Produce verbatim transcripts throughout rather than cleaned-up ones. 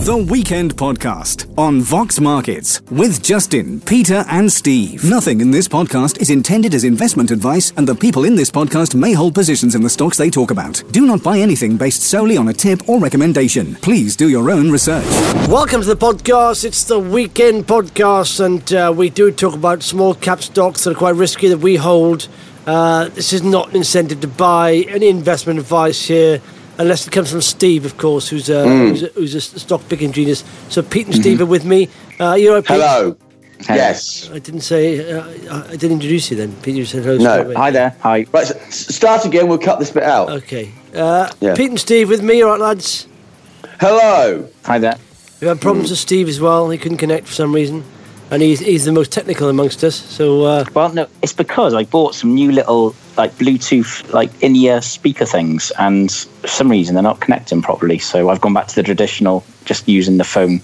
The Weekend Podcast on Vox Markets with Justin, Peter and Steve. Nothing in this podcast is intended as investment advice, and the people in this podcast may hold positions in the stocks they talk about. Do not buy anything based solely on a tip or recommendation. Please do your own research. Welcome to the podcast. It's the Weekend Podcast, and uh, we do talk about small cap stocks that are quite risky that we hold. Uh, this is not an incentive to buy any investment advice here, unless it comes from Steve, of course, who's a, mm. who's, a who's a stock picking genius. So Pete and mm-hmm. Steve are with me. Uh, you all right, Pete? Hello. Yes. I didn't say. Uh, I didn't introduce you then. Pete, you said hello. No. Hi there. Hi. Right. So start again. We'll cut this bit out. Okay. Uh, yeah. Pete and Steve with me. All right, lads. Hello. Hi there. We had problems mm. with Steve as well. He couldn't connect for some reason, and he's he's the most technical amongst us. So. Uh, well, no, it's because I bought some new little like Bluetooth like in-ear speaker things, and for some reason they're not connecting properly. So I've gone back to the traditional, just using the phone.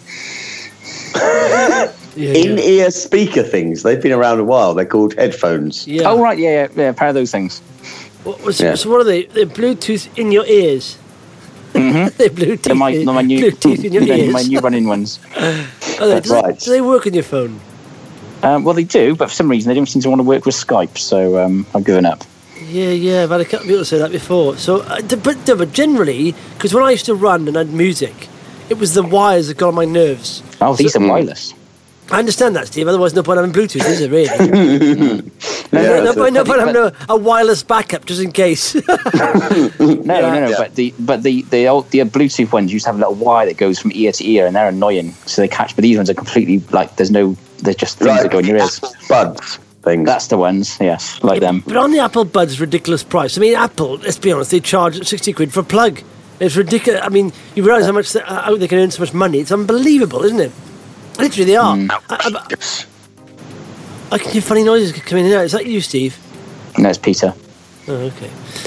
yeah, in-ear yeah. speaker things. They've been around a while. They're called headphones. Yeah. Oh right, yeah, yeah, yeah, a pair of those things. What was yeah. So what are they? They're Bluetooth in your ears. Mm-hmm. They're Bluetooth. They're my, they're my new, Bluetooth in your they're ears. My new running ones. oh, they, do, right. they, do they work on your phone? Um, well, they do, but for some reason they don't seem to want to work with Skype. So um, I've given up. Yeah, yeah, I've had a couple of people say that before. So, uh, but, but generally, because when I used to run and had music, it was the wires that got on my nerves. Oh, these so, are wireless. I understand that, Steve. Otherwise, no point having Bluetooth, is it, really? no, yeah, no, no, point, no point having a, a wireless backup just in case. no, no, no. Yeah. But the but the the old the Bluetooth ones used to have a little wire that goes from ear to ear, and they're annoying. So they catch. But these ones are completely like there's no. They're just things right. that go in your ears. Buds. Things. That's the ones, yes, like yeah, them. But on the Apple Buds, ridiculous price. I mean, Apple, let's be honest, they charge sixty quid for a plug. It's ridiculous. I mean, you realise how much they, how they can earn so much money. It's unbelievable, isn't it? Literally, they are. Mm. I, I, I can hear funny noises coming in and out. Is that you, Steve? No, it's Peter. Oh, okay.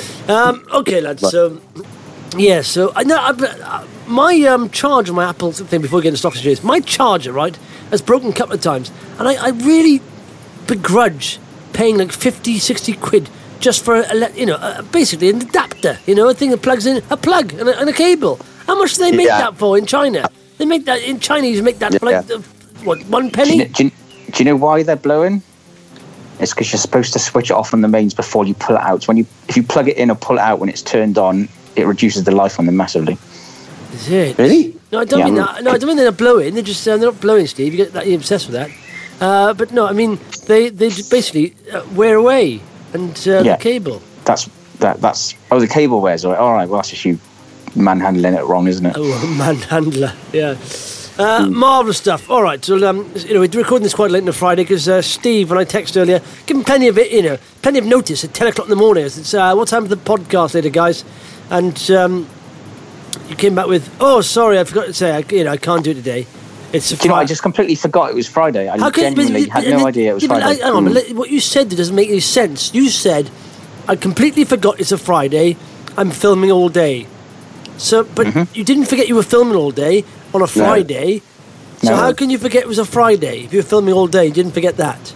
Um, okay, lads. So, yeah. So, I know I, my um, charge on my Apple thing before we get into stock exchange. My charger, right, has broken a couple of times, and I, I really begrudge paying like fifty, sixty quid just for a, you know a, basically an adapter, you know, a thing that plugs in a plug and a, and a cable. How much do they make yeah. that for in China? They make that in Chinese make that yeah. for like uh, what, one penny? Do you, do, you, do you know why they're blowing? It's because you're supposed to switch it off on the mains before you pull it out. So when you if you plug it in or pull it out when it's turned on, it reduces the life on them massively. Is it really? No, I don't yeah. mean that. No, I don't mean they're blowing. They're just uh, they're not blowing, Steve. You get that, you're obsessed with that. Uh, but no, I mean they they basically uh, wear away and uh, yeah. the cable. That's that that's oh the cable wears away. All right, well that's just you manhandling it wrong, isn't it? Oh, manhandler, yeah. Uh, mm. Marvellous stuff. All right, so um, you know we're recording this quite late on a Friday because uh, Steve, when I texted earlier, give him plenty of it, you know, plenty of notice at ten o'clock in the morning. It's uh, what time for the podcast later, guys? And um, you came back with, oh, sorry, I forgot to say, I, you know, I can't do it today. It's a you know, I just completely forgot it was Friday. I could, genuinely but, but, had no idea it was yeah, Friday. I, hang on, mm. what you said doesn't make any sense. You said, I completely forgot it's a Friday. I'm filming all day. So, but mm-hmm. you didn't forget you were filming all day on a Friday. No. So no. how can you forget it was a Friday if you were filming all day? You didn't forget that.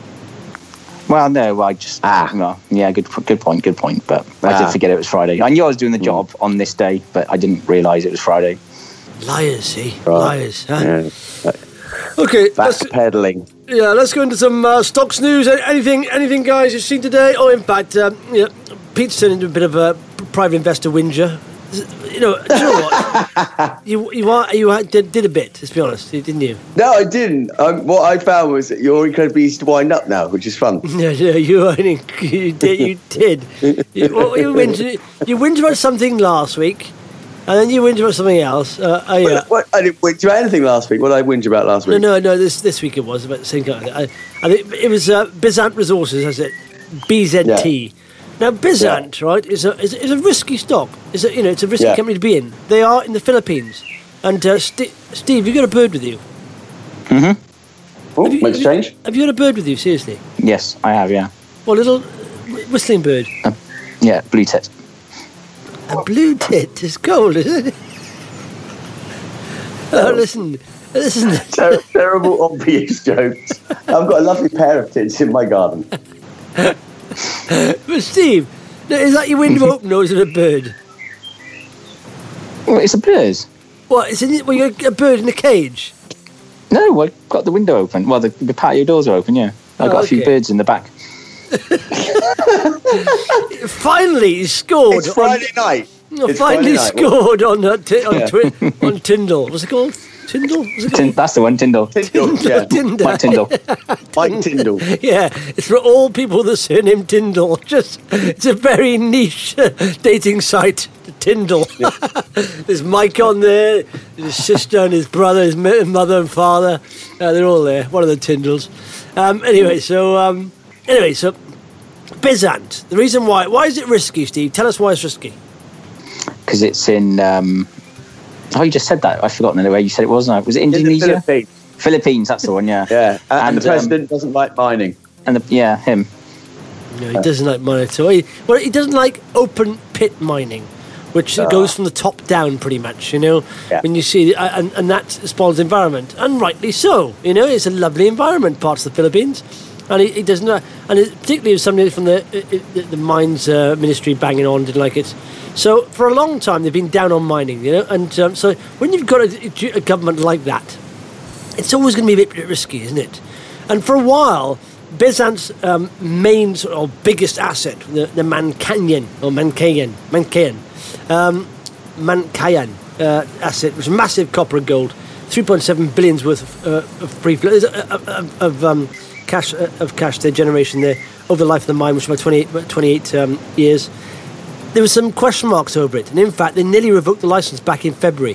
Well, no, I just ah, well, yeah, good, good point, good point. But I ah. did forget it was Friday. I knew I was doing the job mm. on this day, but I didn't realise it was Friday. Liars, see, right. liars. Huh? Yeah. Okay, backpedaling. Yeah, let's go into some uh, stocks news. Anything, anything, guys, you've seen today? Oh, in fact, um, yeah, Pete's turned into a bit of a private investor whinger. You know, do you know what? you you are you did, did a bit. Let's be honest, didn't you? No, I didn't. Um, what I found was that you're incredibly easy to wind up now, which is fun. No, no, you are. You did. You did. You, well, you whingered. You whingered about something last week, and then you whingered about something else. Uh, oh, yeah. What, what, I didn't whinge about anything last week. What did I whinge about last week? No, no, no. This this week it was about the same kind of thing. I, I think it was uh, Bizant Resources. That's it. B Z T. Yeah. Now, Bizant, yeah. right, is a is, is a risky stock. Is a, you know, it's a risky yeah. company to be in. They are in the Philippines. And uh, St- Steve, you got a bird with you? Mm-hmm. Oh, you, makes have change. You, have you got a bird with you? Seriously? Yes, I have. Yeah. What, little whistling bird? Uh, yeah, blue tit. A blue tit is cold, isn't it? Oh, listen. Listen. Ter- terrible, obvious jokes. I've got a lovely pair of tits in my garden. But Steve, is that your window open or is it a bird? Well, it's a bird. What, is it, well, you got a bird in a cage? No, I got the window open. Well, the, the patio doors are open, yeah. I Oh, got a few okay. birds in the back. Finally, he scored. It's Friday on, night. No, It's finally Friday night. scored on uh, t- on, Yeah. twi- on Tyndall. What's it called? Tyndall? What's it Tin, called? that's the one, Tyndall. Tyndall, yeah. Tinder. Mike Tyndall. Mike Tyndall. Yeah, it's for all people with the surname Tyndall. Just, it's a very niche uh, dating site, Tyndall. There's Mike on there, his sister and his brother, his mo- mother and father. Uh, they're all there. One of the Tyndalls. Um, anyway, so um, anyway, so Bizant. The reason why why is it risky, Steve? Tell us why it's risky. Because it's in... Um, oh, you just said that. I've forgotten the way you said it, wasn't I? Was it In the Indonesia? Philippines. Philippines, that's the one, yeah. Yeah, and, And, the president um, doesn't like mining. And the, yeah, him. No, he doesn't like mining at all. He, well, he doesn't like open pit mining, which Ah. goes from the top down pretty much, you know. Yeah. When you see, uh, and, and that spoils the environment, and rightly so. You know, it's a lovely environment, parts of the Philippines, and he, he doesn't. Uh, and it, particularly if somebody from the uh, the, the mines uh, ministry banging on didn't like it. So for a long time they've been down on mining, you know. And um, so when you've got a, a government like that, it's always going to be a bit risky, isn't it? And for a while, Bizant's um, main sort of biggest asset, the, the Mankayan or Mankayan, Mankayan, um, Mankayan uh, asset, was massive copper and gold, three point seven billions worth of, uh, of free flow, uh, of, of um, cash uh, of cash their generation there over the life of the mine, which was about twenty-eight, twenty-eight um, years. There were some question marks over it, and in fact, they nearly revoked the license back in February.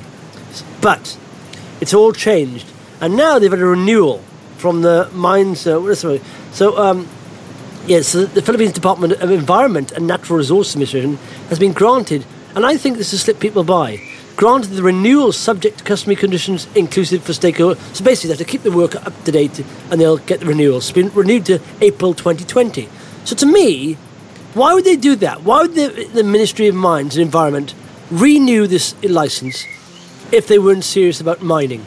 But it's all changed. And now they've had a renewal from the mines. Uh, what is it? So, um, yes, the, the Philippines Department of Environment and Natural Resources Administration has been granted, and I think this has slipped people by, granted the renewal subject to customary conditions inclusive for stakeholders. So basically, they have to keep the work up to date, and they'll get the renewal. It's been renewed to April twenty twenty. So to me, why would they do that? Why would the, the Ministry of Mines and Environment renew this license if they weren't serious about mining?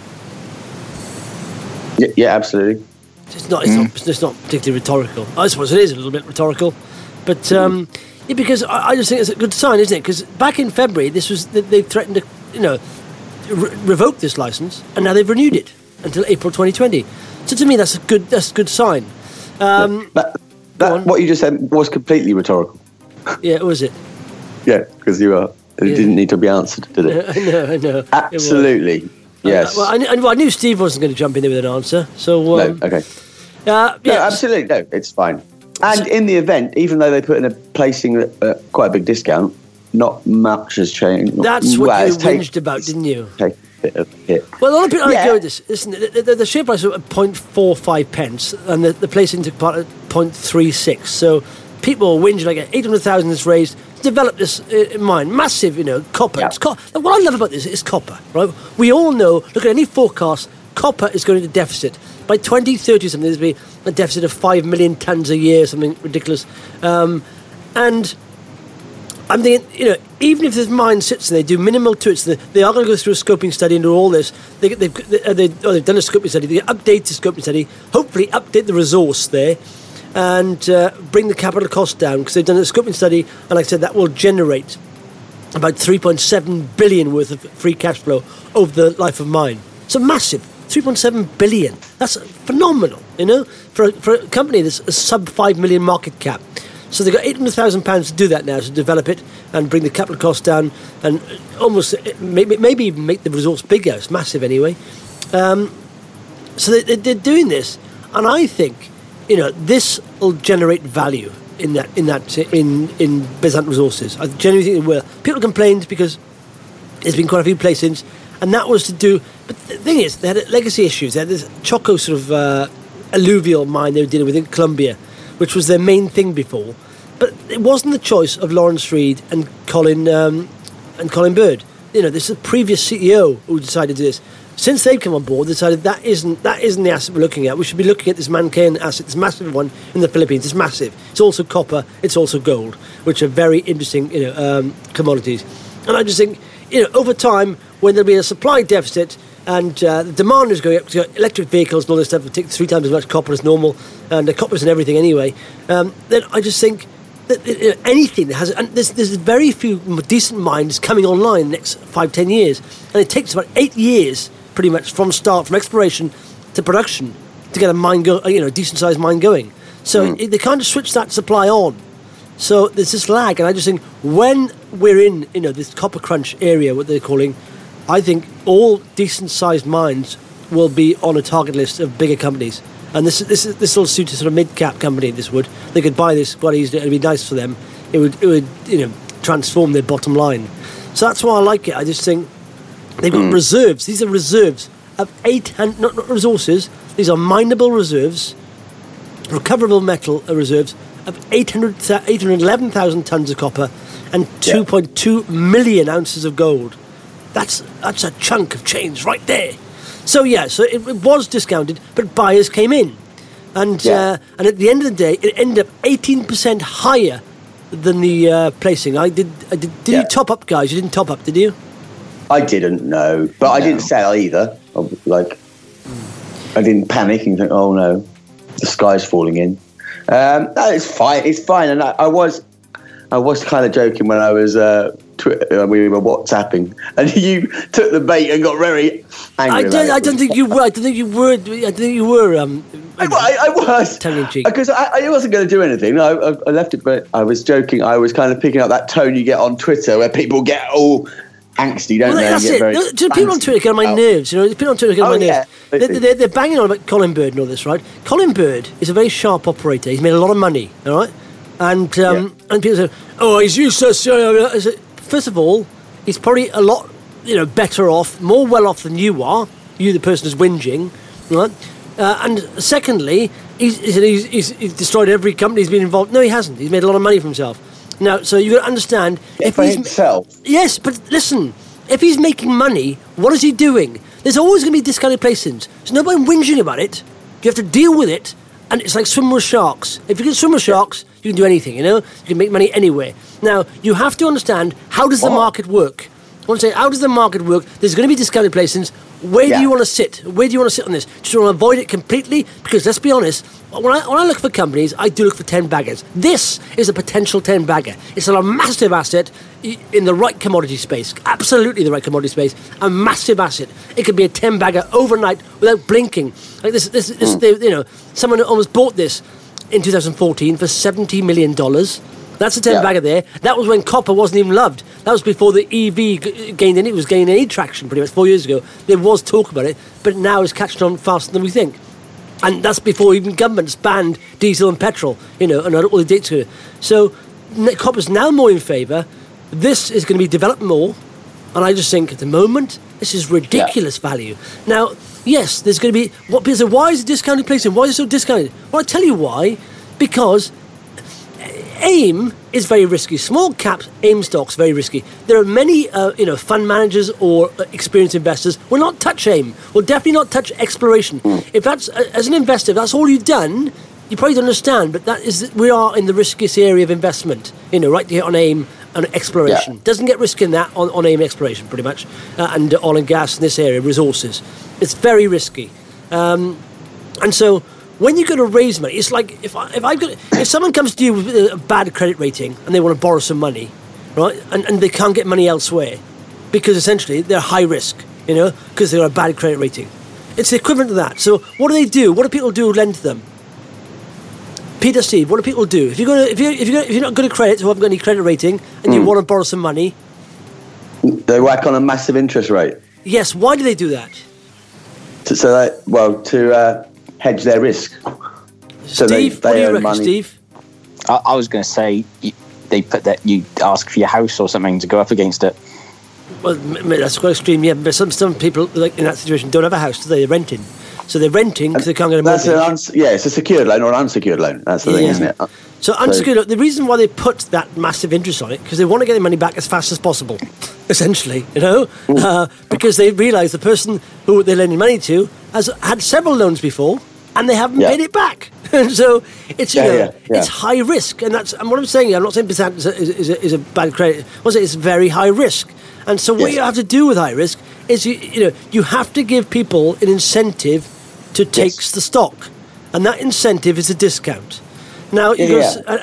Yeah, yeah, absolutely. It's not, it's, Mm. not, it's not particularly rhetorical. I suppose it is a little bit rhetorical. But um, yeah, because I, I just think it's a good sign, isn't it? Because back in February, this was they, they threatened to, you know, re- revoke this license, and now they've renewed it until April twenty twenty. So to me, that's a good that's a good sign. Um, That, Go on. that what you just said was completely rhetorical. yeah, was it? Yeah, because you are. It Yeah. didn't need to be answered, did it? I know, I know. It was. Absolutely. Yes. Uh, well, I, knew, I knew- I knew Steve wasn't going to jump in there with an answer. So no. um, Okay. uh, No, yeah, absolutely. No, it's fine. And in the event, even though they put in a placing at uh, quite a big discount, not much has changed. that's what Well, you it's take- whinged about, didn't you? Take a bit of a hit. Well, a lot of people Yeah. argue with this. Listen, the, the, the share price was at zero point four five pence, and the, the placing took part at zero point three six. So people whinge like eight hundred thousand is raised to develop this uh, mine. Massive, you know, copper. Yeah. It's co- what I love about this is copper, right? We all know, look at any forecast, copper is going into deficit. By twenty thirty something, there's going to be a deficit of five million tonnes a year, something ridiculous. Um, and I'm thinking, you know, even if this mine sits and they do minimal to it, so they, they are going to go through a scoping study and do all this. They, they've, they, uh, they, oh, they've done a scoping study. They update the scoping study, hopefully update the resource there, and uh, bring the capital cost down, because they've done a scoping study, and like I said, that will generate about three point seven billion worth of free cash flow over the life of mine. So massive. three point seven billion. That's phenomenal, you know, for a, for a company that's a sub five million market cap. So they've got eight hundred thousand pounds to do that now, to develop it and bring the capital cost down, and almost maybe, maybe even make the resource bigger. It's massive anyway. Um, so they, they're doing this, and I think, you know, this will generate value in that in that in in Bizant Resources. I genuinely think it will. People complained because there's been quite a few placings, and that was to do. But the thing is, they had legacy issues. They had this Choco sort of uh, alluvial mine they were dealing with in Colombia, which was their main thing before. But it wasn't the choice of Lawrence Reed and Colin um, and Colin Bird. You know, this is the previous C E O who decided to do this. Since they've come on board, they decided that isn't that isn't the asset we're looking at. We should be looking at this Mankayan asset, this massive one in the Philippines. It's massive. It's also copper. It's also gold, which are very interesting, you know, um, commodities. And I just think, you know, over time, when there'll be a supply deficit and uh, the demand is going up, because electric vehicles and all this stuff will take three times as much copper as normal, and the copper's in everything anyway, um, then I just think that, you know, anything that has, and there's, there's very few decent mines coming online in the next five, ten years, and it takes about eight years, pretty much, from start, from exploration to production, to get a mine go, you know, a decent sized mine going. So Mm. it, they can't just switch that supply on. So there's this lag, and I just think when we're in, you know, this copper crunch area, what they're calling, I think all decent sized mines will be on a target list of bigger companies. And this this this will suit a sort of mid-cap company. This would they could buy this quite easily. It'd be nice for them. It would it would you know transform their bottom line. So that's why I like it. I just think they've got Mm. reserves. These are reserves of eight hundred, not, not resources. These are mineable reserves, recoverable metal reserves of eight hundred, eight hundred eleven thousand tons of copper and two point two million ounces of gold. That's that's a chunk of change right there. So yeah, so it, it was discounted, but buyers came in, and Yeah. uh, and at the end of the day, it ended up eighteen percent higher than the uh, placing. I did. I did. Did Yeah. you top up, guys? You didn't top up, did you? I didn't know, but I didn't sell either. I was Like, I didn't panic and think, "Oh no, the sky's falling in." Um, no, it's fine. It's fine, and I, I was, I was kind of joking when I was. Uh, twi- uh, we were WhatsApping, and you took the bait and got very angry. I about don't. it. I don't think you were. I don't think you were. I don't think you were. Um, I, I, I was Tongue in cheek. because I, I wasn't going to do anything. I, I, I left it, but I was joking. I was kind of picking up that tone you get on Twitter, where people get all angsty, don't Well, they? and that's get it. very No, to people on fancy Twitter get on my about- nerves. You know, people on Twitter get on Oh, my yeah. nerves. They're, they're, they're banging on about Colin Bird and all this, right? Colin Bird is a very sharp operator. He's made a lot of money, all right? And um, and people say, "Oh, he's useless." I said, first of all, he's probably a lot, you know, better off, more well off than you are. You, the person who's whinging, right? Uh, and secondly, he's, he's, he's, he's destroyed every company he's been involved. No, he hasn't. He's made a lot of money for himself. Now, so you got to understand Yeah, if for he's himself. Yes, but listen, if he's making money, what is he doing? There's always going to be discounted placings. There's no point whinging about it. You have to deal with it, and it's like swimming with sharks. If you can swim with sharks, you can do anything, you know? You can make money anywhere. Now, you have to understand, how does the What? market work? I want to say, how does the market work? There's going to be discounted placings. Where Yeah. do you want to sit? Where do you want to sit on this? Do you want to avoid it completely? Because let's be honest, when I, when I look for companies, I do look for ten baggers. This is a potential ten bagger. It's a massive asset i- in the right commodity space. Absolutely the right commodity space. A massive asset. It could be a ten bagger overnight without blinking. Like this, this, this Mm. they, you know, someone almost bought this in two thousand fourteen for seventy million dollars. That's a ten Yeah. bagger there. That was when copper wasn't even loved. That was before the E V g- gained any, it was gaining any traction pretty much four years ago. There was talk about it, but now it's catching on faster than we think. And that's before even governments banned diesel and petrol, you know, and all the dates. go. So n- copper's now more in favour. This is going to be developed more. And I just think at the moment, this is ridiculous value. Now, yes, there's going to be, what people say, why is it discounted placing? Why is it so discounted? Well, I tell you why. Because AIM is very risky. Small cap AIM stocks very risky. There are many, uh, you know, fund managers or uh, experienced investors will not touch AIM. Will definitely not touch exploration. If that's uh, as an investor, if that's all you've done, you probably don't understand. But that is, we are in the riskiest area of investment. You know, right here on AIM and exploration. Yeah. Doesn't get risk in that on, on AIM exploration, pretty much, uh, and oil and gas in this area, resources. It's very risky. Um, and so when you go to raise money, it's like if I, if I got if someone comes to you with a bad credit rating and they want to borrow some money, right, and, and they can't get money elsewhere because essentially they're high risk, you know, because they're a bad credit rating. It's the equivalent to that. So what do they do? What do people do who lend to them? Peter, Steve, what do people do if you're going to, if you if you if you're not good at credit, who haven't got any credit rating, and you want to borrow some money? They whack on a massive interest rate. Yes. Why do they do that? To, so that, well, to uh, hedge their risk. So they, Steve, they what do you earn reckon, money. Steve? I, I was going to say you, they put that you ask for your house or something to go up against it. Well, m- m- that's quite extreme, yeah. But some some people like in that situation don't have a house, do they? They're renting, so they're renting because they can't get a That's mortgage. an uns- yeah, it's a secured loan or an unsecured loan. That's the thing, Yeah. isn't it? So unsecured. The reason why they put that massive interest on it because they want to get their money back as fast as possible, essentially, you know, uh, because they realise the person who they're lending money to has had several loans before and they haven't Yeah. paid it back. So it's you Yeah, know yeah, yeah. it's high risk, and that's and what I'm saying. I'm not saying percent is a, is a, is a bad credit. What I'm saying it's very high risk, and so what Yes. you have to do with high risk is you you know you have to give people an incentive to take Yes. the stock, and that incentive is a discount. Now, you Yeah, go, yeah. s- and, and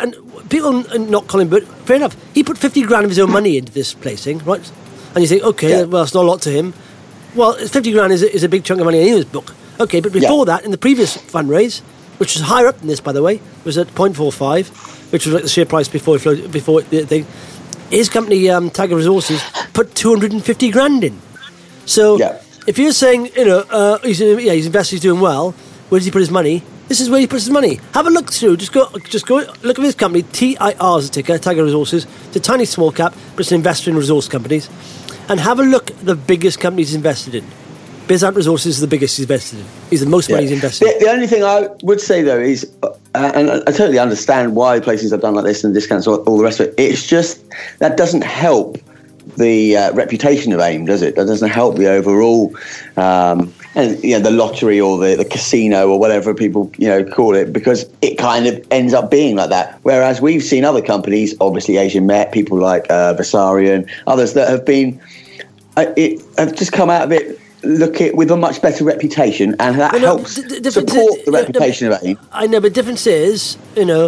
people not calling, but fair enough. He put fifty grand of his own money into this placing, right? And you think, okay, yeah. well, it's not a lot to him. Well, fifty grand is a, is a big chunk of money in his book. Okay, but before yeah. that, in the previous fundraise, which was higher up than this, by the way, was at zero point four five, which was like the share price before it flowed, before the thing. His company, um, Tiger Resources, put two hundred fifty grand in. So yeah. if you're saying, you know, uh, he's yeah, he's invested, he's doing well, where does he put his money? This is where he puts his money. Have a look through. Just go, just go. Look at his company. T I R is a ticker. Tiger Resources. It's a tiny small cap, but it's an investor in resource companies. And have a look at the biggest companies he's invested in. Bizant Resources is the biggest he's invested in. He's the most yeah. money he's invested the, in. The only thing I would say, though, is, uh, and I totally understand why places have done like this and discounts all, all the rest of it, it's just that doesn't help the uh, reputation of AIM, does it? That doesn't help the overall, um, and you know, the lottery or the, the casino or whatever people you know call it, because it kind of ends up being like that. Whereas we've seen other companies, obviously Asian Met, people like uh, Vasarian, others that have been, uh, it, have just come out of it. Look at with a much better reputation, and that no, helps d- d- support d- the d- reputation d- of AIM. I know, but the difference is, you know,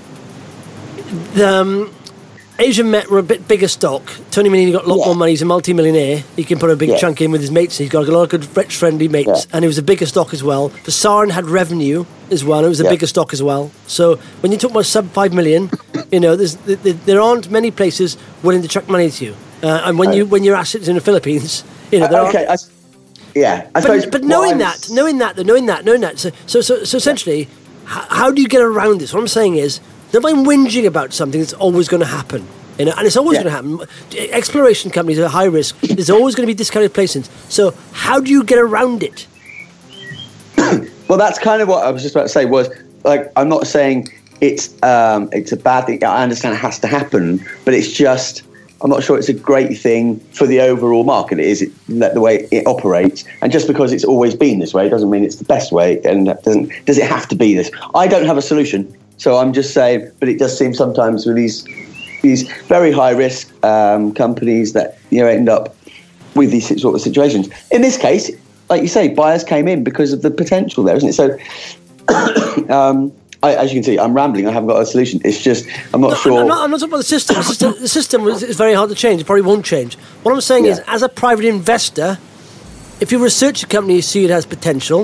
the um, Asian Met were a bit bigger stock. Tony Manini got a lot yeah. more money. He's a multi-millionaire. He can put a big yeah. chunk in with his mates. He's got a lot of good, rich-friendly mates, yeah. and it was a bigger stock as well. Vasaran had revenue as well. It was a yeah. bigger stock as well. So when you talk about sub five million, you know, there's, there, there aren't many places willing to chuck money to you. Uh, and when oh. you when your assets in the Philippines, you know, there uh, okay. are, I, Yeah, I but, suppose. But knowing that, knowing that, knowing that, knowing that, so so so, so essentially, how, how do you get around this? What I'm saying is, if I'm whinging about something that's always going to happen, you know, and it's always yeah. going to happen. Exploration companies are high risk. There's always going to be discounted placings. So how do you get around it? Well, that's kind of what I was just about to say. Was like, I'm not saying it's um, it's a bad thing. I understand it has to happen, but it's just. I'm not sure it's a great thing for the overall market. It is it, the way it operates, and just because it's always been this way doesn't mean it's the best way. And that doesn't does it have to be this? I don't have a solution, so I'm just saying. But it does seem sometimes with these these very high risk um, companies that you know end up with these sort of situations. In this case, like you say, buyers came in because of the potential there, isn't it? So. um, I, as you can see, I'm rambling. I haven't got a solution. It's just I'm not no, sure. I'm not, I'm not talking about the system. The system, the system is, is very hard to change. It probably won't change. What I'm saying yeah. is, as a private investor, if you research a company, you see it has potential,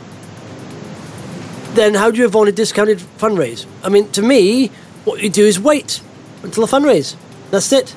then how do you avoid a discounted fundraise? I mean, to me, what you do is wait until the fundraise. That's it.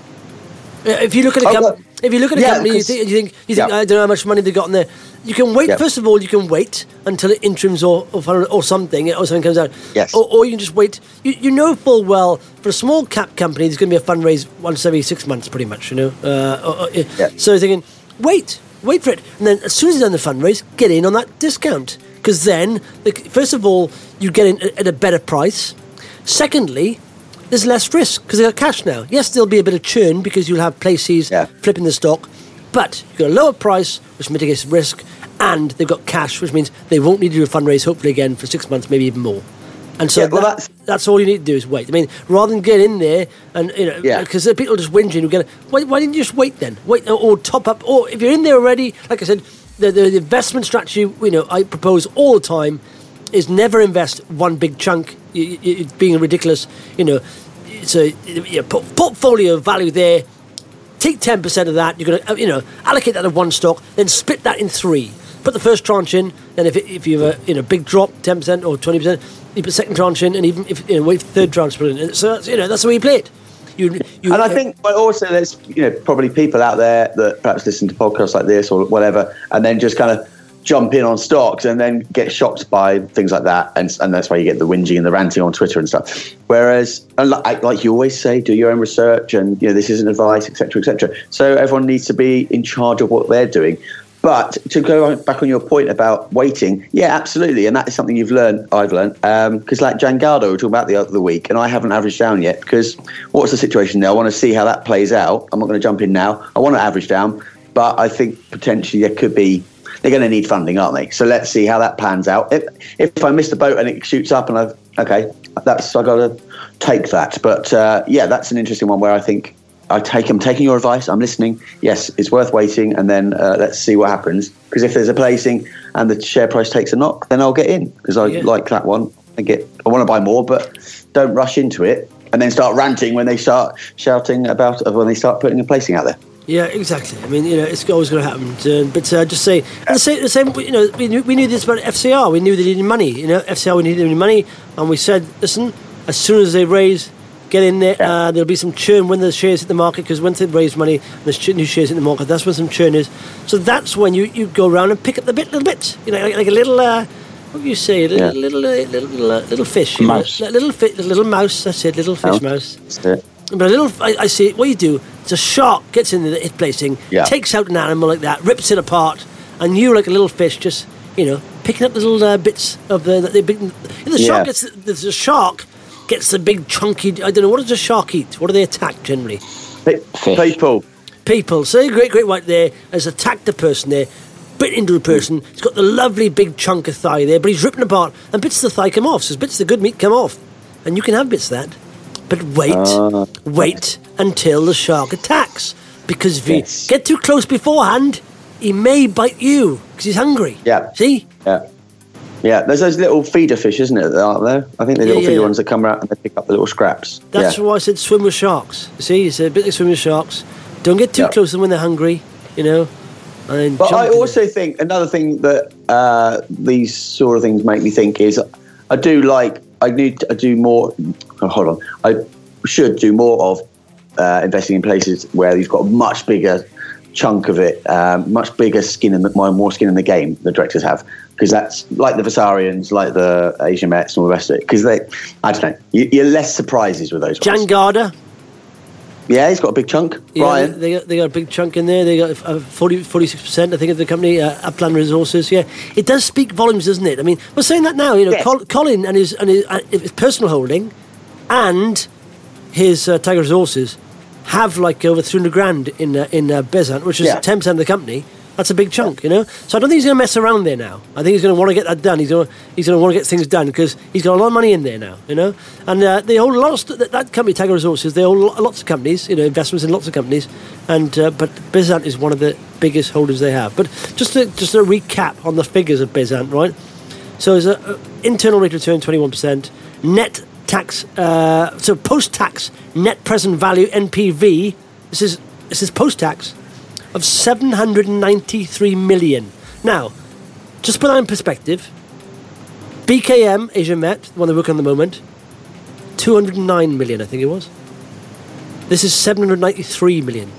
If you look at a company, oh, if you look at a yeah, company, you think, you think, you think yeah. I don't know how much money they got in there. You can wait. Yeah. First of all, you can wait until it interims or or, or something, or something comes out. Yes. Or, or you can just wait. You, you know full well for a small cap company, there's going to be a fundraise once every six months, pretty much. You know. Uh, or, or, yeah. So you're thinking, wait, wait for it, and then as soon as you've done the fundraise, get in on that discount, because then, like, first of all, you get in at a better price. Secondly, there's less risk because they've got cash now. Yes, there'll be a bit of churn because you'll have places yeah. flipping the stock, but you've got a lower price, which mitigates risk, and they've got cash, which means they won't need to do a fundraise, hopefully, again, for six months, maybe even more. And so yeah, well, that, that's, that's all you need to do is wait. I mean, rather than get in there and, you know, because yeah. people just whinging, who get, why, why didn't you just wait then? Wait, or, or top up, or if you're in there already, like I said, the, the, the investment strategy, you know, I propose all the time is never invest one big chunk, you, you, being ridiculous, you know. So, you know, portfolio value there, take ten percent of that, you're going to, you know, allocate that to one stock, then split that in three. Put the first tranche in, then if it, if you have a you know, big drop, ten percent or twenty percent, you put the second tranche in, and even if, you know, wait for the third tranche to put in. So, that's, you know, that's the way you play it. You, you, and I think, but also there's, you know, probably people out there that perhaps listen to podcasts like this or whatever, and then just kind of jump in on stocks and then get shocked by things like that, and and that's why you get the whinging and the ranting on Twitter and stuff. Whereas, like, like you always say, do your own research, and you know this isn't advice, et cetera, et cetera. So everyone needs to be in charge of what they're doing. But to go back on your point about waiting, yeah, absolutely, and that is something you've learned. I've learned because, like Jan Galdo, we were talking about the other week, and I haven't averaged down yet because what's the situation there? I want to see how that plays out. I'm not going to jump in now. I want to average down, but I think potentially there could be. They're going to need funding, aren't they? So let's see how that pans out. If if I miss the boat and it shoots up, and I've okay, that's I got to take that. But uh, yeah, that's an interesting one where I think I take. I'm taking your advice. I'm listening. Yes, it's worth waiting, and then uh, let's see what happens. Because if there's a placing and the share price takes a knock, then I'll get in because I yeah. like that one. I get. I want to buy more, but don't rush into it and then start ranting when they start shouting about uh, when they start putting a placing out there. Yeah, exactly. I mean, you know, it's always going to happen. Uh, but uh, just say the same, the same. You know, we knew, we knew this about F C R. We knew they needed money. You know, F C R we needed money, and we said, listen, as soon as they raise, get in there. Yeah. Uh, there'll be some churn when the shares hit the market, because once they raise money, there's new shares in the market. That's when some churn is. So that's when you, you go around and pick up the bit, little bit. You know, like, like a little. Uh, what do you say? A little, Yeah. little, uh, little, little, uh, little fish. You Mouse. know? Little, fi- little mouse. That's it. Little fish mouse. That's it. But a little, I, I see. What you do is a shark gets in the hit placing, Yeah. takes out an animal like that, rips it apart, and you, like a little fish, just you know, picking up little uh, bits of the the big. The shark Yeah. gets the, the shark gets the big chunky. I don't know, what does a shark eat? What do they attack generally? Pe- Fish. People. People. So the great great white there has attacked the person there, bit into the person. He's got the lovely big chunk of thigh there, but he's ripping apart, and bits of the thigh come off. So bits of the good meat come off, and you can have bits of that. But wait, Uh, wait until the shark attacks, because if you Yes. get too close beforehand, he may bite you because he's hungry. Yeah. See? Yeah. Yeah, there's those little feeder fish, isn't it, that aren't there? I think the Yeah, little yeah, feeder yeah. ones that come out and they pick up the little scraps. That's yeah. why I said swim with sharks. See, it's a bit like swim with sharks. Don't get too Yeah. close to them when they're hungry, you know. And then But jump I in also think another thing that uh, these sort of things make me think is I do like, I need to do more, oh, hold on, I should do more of uh, investing in places where you've got a much bigger chunk of it, um, much bigger skin in the, more skin in the game, the directors have. Because that's like the Vasarians, like the Asian Mets and all the rest of it. Because they, I don't know, you, you're less surprises with those ones. Jan Garda. Yeah, he's got a big chunk. Yeah, Brian. they, they got they got a big chunk in there. They got uh, forty, forty-six percent, I think, of the company. Uh, Upland Resources. Yeah, it does speak volumes, doesn't it? I mean, we're saying that now. You know, Yes. Col- Colin and his and his, uh, his personal holding, and his uh, Tiger Resources have like over three hundred grand in uh, in uh, Bezant, which is Yeah. ten percent of the company. That's a big chunk, you know. So I don't think he's going to mess around there now. I think he's going to want to get that done. He's going to, he's going to want to get things done because he's got a lot of money in there now, you know. And uh, they hold a lot of st- that, that company, Tiger Resources. They hold lo- lots of companies, you know, investments in lots of companies. And uh, but Bezant is one of the biggest holders they have. But just to, just a recap on the figures of Bezant, right? So there's a, a internal rate of return twenty-one percent, net tax, uh, so post-tax net present value N P V. This is this is post-tax. Of seven hundred ninety-three million. Now, just put that in perspective. B K M, Asia Met, the one they're working on at the moment, two hundred nine million, I think it was. This is seven hundred ninety-three million.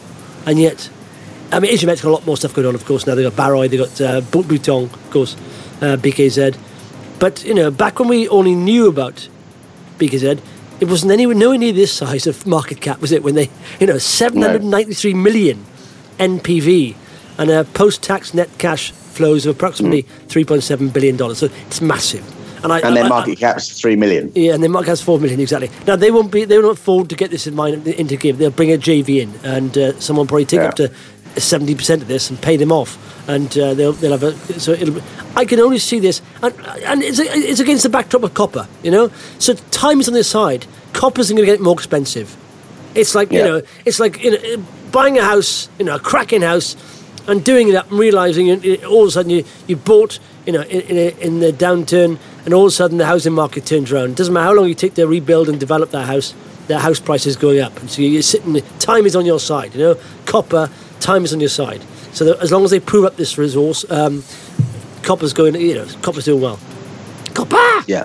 And yet, I mean, Asia Met's got a lot more stuff going on, of course, now. They've got Baroy, they've got uh, Bouton, of course, uh, B K Z. But, you know, back when we only knew about B K Z, it wasn't anywhere, nowhere near this size of market cap, was it? When they, you know, seven hundred ninety-three million. N P V and a post-tax net cash flows of approximately mm. three point seven billion dollars. So it's massive. And, I, and their I, market I, cap's three million. Yeah, and their market cap's four million exactly. Now they won't be, they won't afford to get this in mind into game. They'll bring a J V in, and uh, someone probably take yeah. up to seventy percent of this and pay them off, and uh, they'll they'll have a. So it'll. I can only see this, and and it's it's against the backdrop of copper, you know. So time is on their side. Copper's going to get more expensive. It's like yeah. you know, it's like you know, buying a house, you know, a cracking house, and doing it up and realising it, all of a sudden you, you bought, you know, in, in, a, in the downturn, and all of a sudden the housing market turns around. It doesn't matter how long you take to rebuild and develop that house, the house price is going up. And so you're sitting, time is on your side, you know, copper, time is on your side. So that as long as they prove up this resource, um, copper's going, you know, copper's doing well. Copper! Yeah.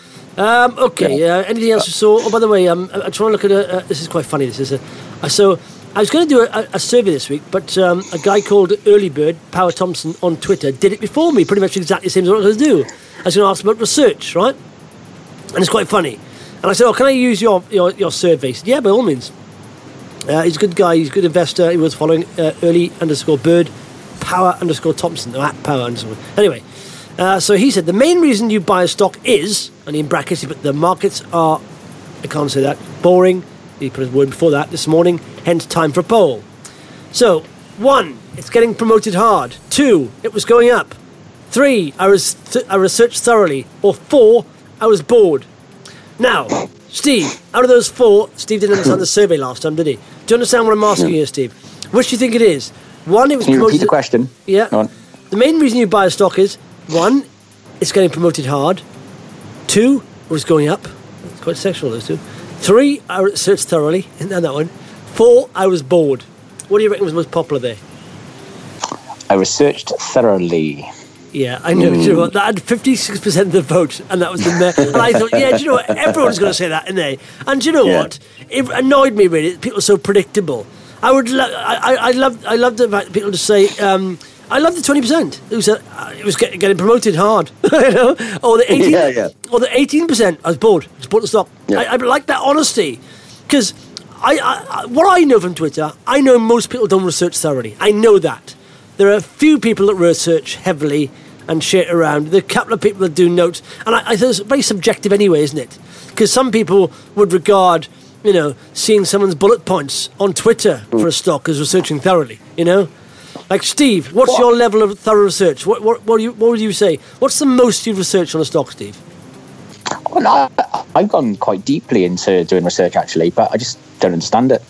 Um, okay. Yeah. Uh, anything else you saw? Oh, by the way, um, I'm trying to look at a. Uh, this is quite funny. This is a. I saw. I was going to do a, a survey this week, but um, a guy called Early Bird, Power Thompson, on Twitter did it before me. Pretty much exactly the same as what I was going to do. I was going to ask about research, right? And it's quite funny. And I said, "Oh, can I use your your, your survey?" He said, "Yeah, by all means." Uh, he's a good guy. He's a good investor. He was following uh, Early underscore Bird, Power underscore Thompson, or at Power underscore. Anyway. Uh, so he said the main reason you buy a stock is, and in brackets he put the markets are, I can't say that, boring. He put his word before that this morning, hence time for a poll. So, one, it's getting promoted hard. Two, it was going up. Three, I, res- th- I researched thoroughly. Or four, I was bored. Now, Steve, out of those four, Steve didn't understand the survey last time, did he? Do you understand what I'm asking here, Steve? Which do you think it is? One, it was Can you promoted. repeat the question? Yeah. Go on. The main reason you buy a stock is, one, it's getting promoted hard. Two, it was going up. It's quite sexual, those two. Three, I researched thoroughly, and that one. Four, I was bored. What do you reckon was most popular there? I researched thoroughly. Yeah, I know. Mm. Do you know what? That had fifty-six percent of the vote, and that was in there. And I thought, yeah, do you know what? Everyone's going to say that in there. And do you know yeah. what? It annoyed me really. People are so predictable. I would, lo- I, I, I love, I love the fact that people just say, um, I love the twenty percent. It was, uh, it was get, getting promoted hard, you know. Or the eighteen, yeah, yeah. or the eighteen percent. I was bored. Just bought the stock. Yeah. I, I like that honesty, because I, I, what I know from Twitter, I know most people don't research thoroughly. I know that. There are a few people that research heavily and share it around. There are a couple of people that do notes. And I, I think it's very subjective anyway, isn't it? Because some people would regard, you know, seeing someone's bullet points on Twitter mm. for a stock as researching thoroughly, you know? Like, Steve, what's what? your level of thorough research? What, what, what, do you, what would you say? What's the most you've researched on a stock, Steve? Well, I, I've gone quite deeply into doing research, actually, but I just don't understand it.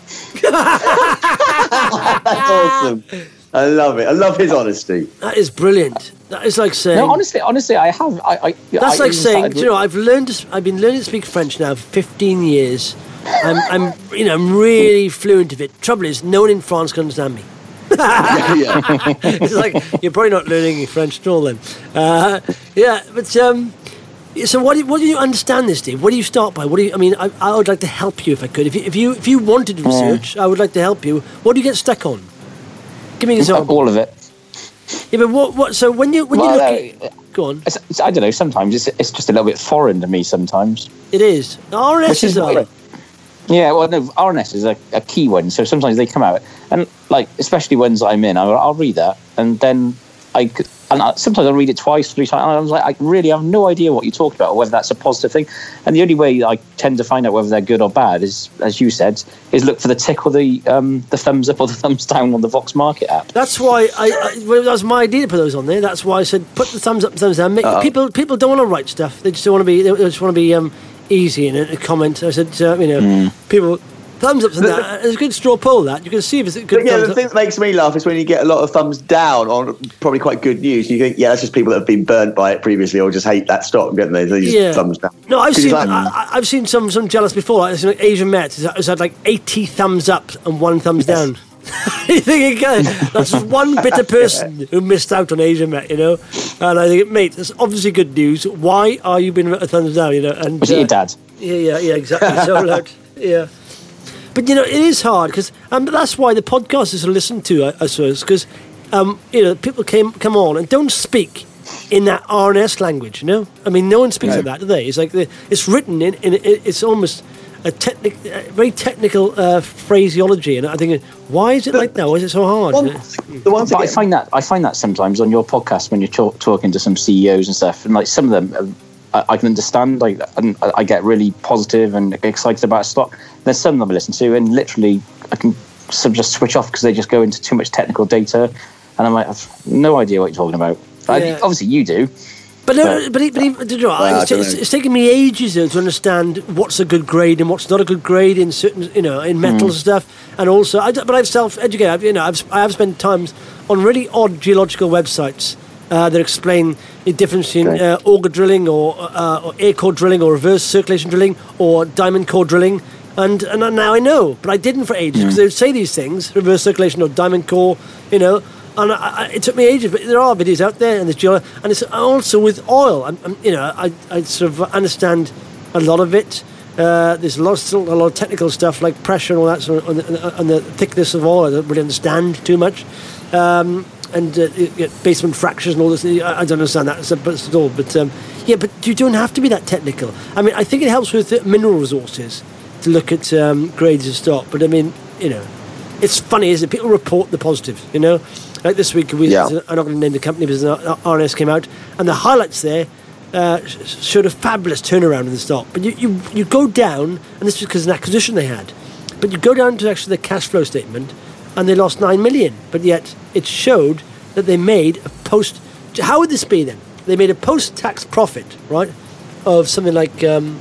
That's awesome. I love it. I love his honesty. That is brilliant. That is like saying. No, honestly, honestly, I have. I, I, that's I like saying. Do you know, I've learned. To, I've been learning to speak French now for fifteen years. I'm, I'm, you know, I'm really fluent of it. Trouble is, no one in France can understand me. yeah, yeah. It's like you're probably not learning French at all then. Uh, yeah, but um, so what? Do, what do you understand this, Steve? What do you start by? What do you? I mean, I, I would like to help you if I could. If you, if you, if you wanted to research, mm. I would like to help you. What do you get stuck on? Give me an example. All of it. Yeah, but what? What? So when you when well, you look, uh, at, go on. It's, it's, I don't know. Sometimes it's it's just a little bit foreign to me. Sometimes it is. R N S is are. Yeah, well, no, R N S is a, a key one. So sometimes they come out, and like especially ones I'm in, I'll, I'll read that, and then I and I, sometimes I'll read it twice, three times. And I was like, I really have no idea what you talked about, or whether that's a positive thing. And the only way I tend to find out whether they're good or bad is, as you said, is look for the tick or the um, the thumbs up or the thumbs down on the Vox Market app. That's why I, I well, that was my idea to put those on there. That's why I said put the thumbs up, and thumbs down. Make, people people don't want to write stuff. They just don't want to be. They just want to be um, easy in a comment. I said, uh, you know, mm. people. Thumbs ups and that. It's a good straw poll, that. You can see if it's a good yeah, thumbs the thing up. that makes me laugh is when you get a lot of thumbs down on probably quite good news. You think, yeah, that's just people that have been burnt by it previously or just hate that stock, don't they? They just yeah. thumbs down. No, I've seen like, I, I've seen some some jealous before. Like, like Asian Met has had like eighty thumbs up and one thumbs yes. down. You think again, that's just one bitter person yeah. who missed out on Asian Met, you know? And I think, mate, that's obviously good news. Why are you being a thumbs down, you know? And was it uh, your dad? Yeah, yeah, yeah, exactly. So loud. Yeah. But, you know, it is hard, because um, that's why the podcast is listened to, I, I suppose, because, um, you know, people came, come on and don't speak in that R N S language, you know? I mean, no one speaks no. like that, do they? It's like, the, it's written in, in, it's almost a, technic, a very technical uh, phraseology, and I think, why is it the, like that? Why is it so hard? One, the one but I find that I find that sometimes on your podcast when you're talk, talking to some C E Os and stuff, and like some of them... Uh, I can understand, like, and I get really positive and excited about a stock. There's some of them I listen to, and literally I can sort of just switch off because they just go into too much technical data, and I'm like, I've no idea what you're talking about. Yeah. I, obviously, you do. But no, but, but, but, but you know, well, it's, it's, it's taken me ages though to understand what's a good grade and what's not a good grade in certain, you know, in metals mm. and stuff. And also, I, but I've self-educated. You know, I've I have spent times on really odd geological websites. Uh, that explain the difference in uh, auger drilling or, uh, or air core drilling or reverse circulation drilling or diamond core drilling, and and now I know, but I didn't for ages because mm. they would say these things, reverse circulation or diamond core, you know, and I, I, it took me ages. But there are videos out there, and there's geolo- and it's also with oil. I'm, I'm, you know, I I sort of understand a lot of it. Uh, there's a lot, still a lot of technical stuff like pressure and all that, sort of, and, the, and the thickness of oil. I don't really understand too much. Um, And uh, basement fractures and all this. I, I don't understand that at all. But um, yeah, but you don't have to be that technical. I mean, I think it helps with mineral resources to look at um, grades of stock. But I mean, you know, it's funny, isn't it? People report the positive. You know, like this week, we, yeah. I'm not going to name the company because R N S came out, and the highlights there uh, showed a fabulous turnaround in the stock. But you, you, you go down, and this is because of an acquisition they had. But you go down to actually the cash flow statement, and they lost nine million. But yet it showed that they made a post. How would this be then? They made a post-tax profit, right, of something like um,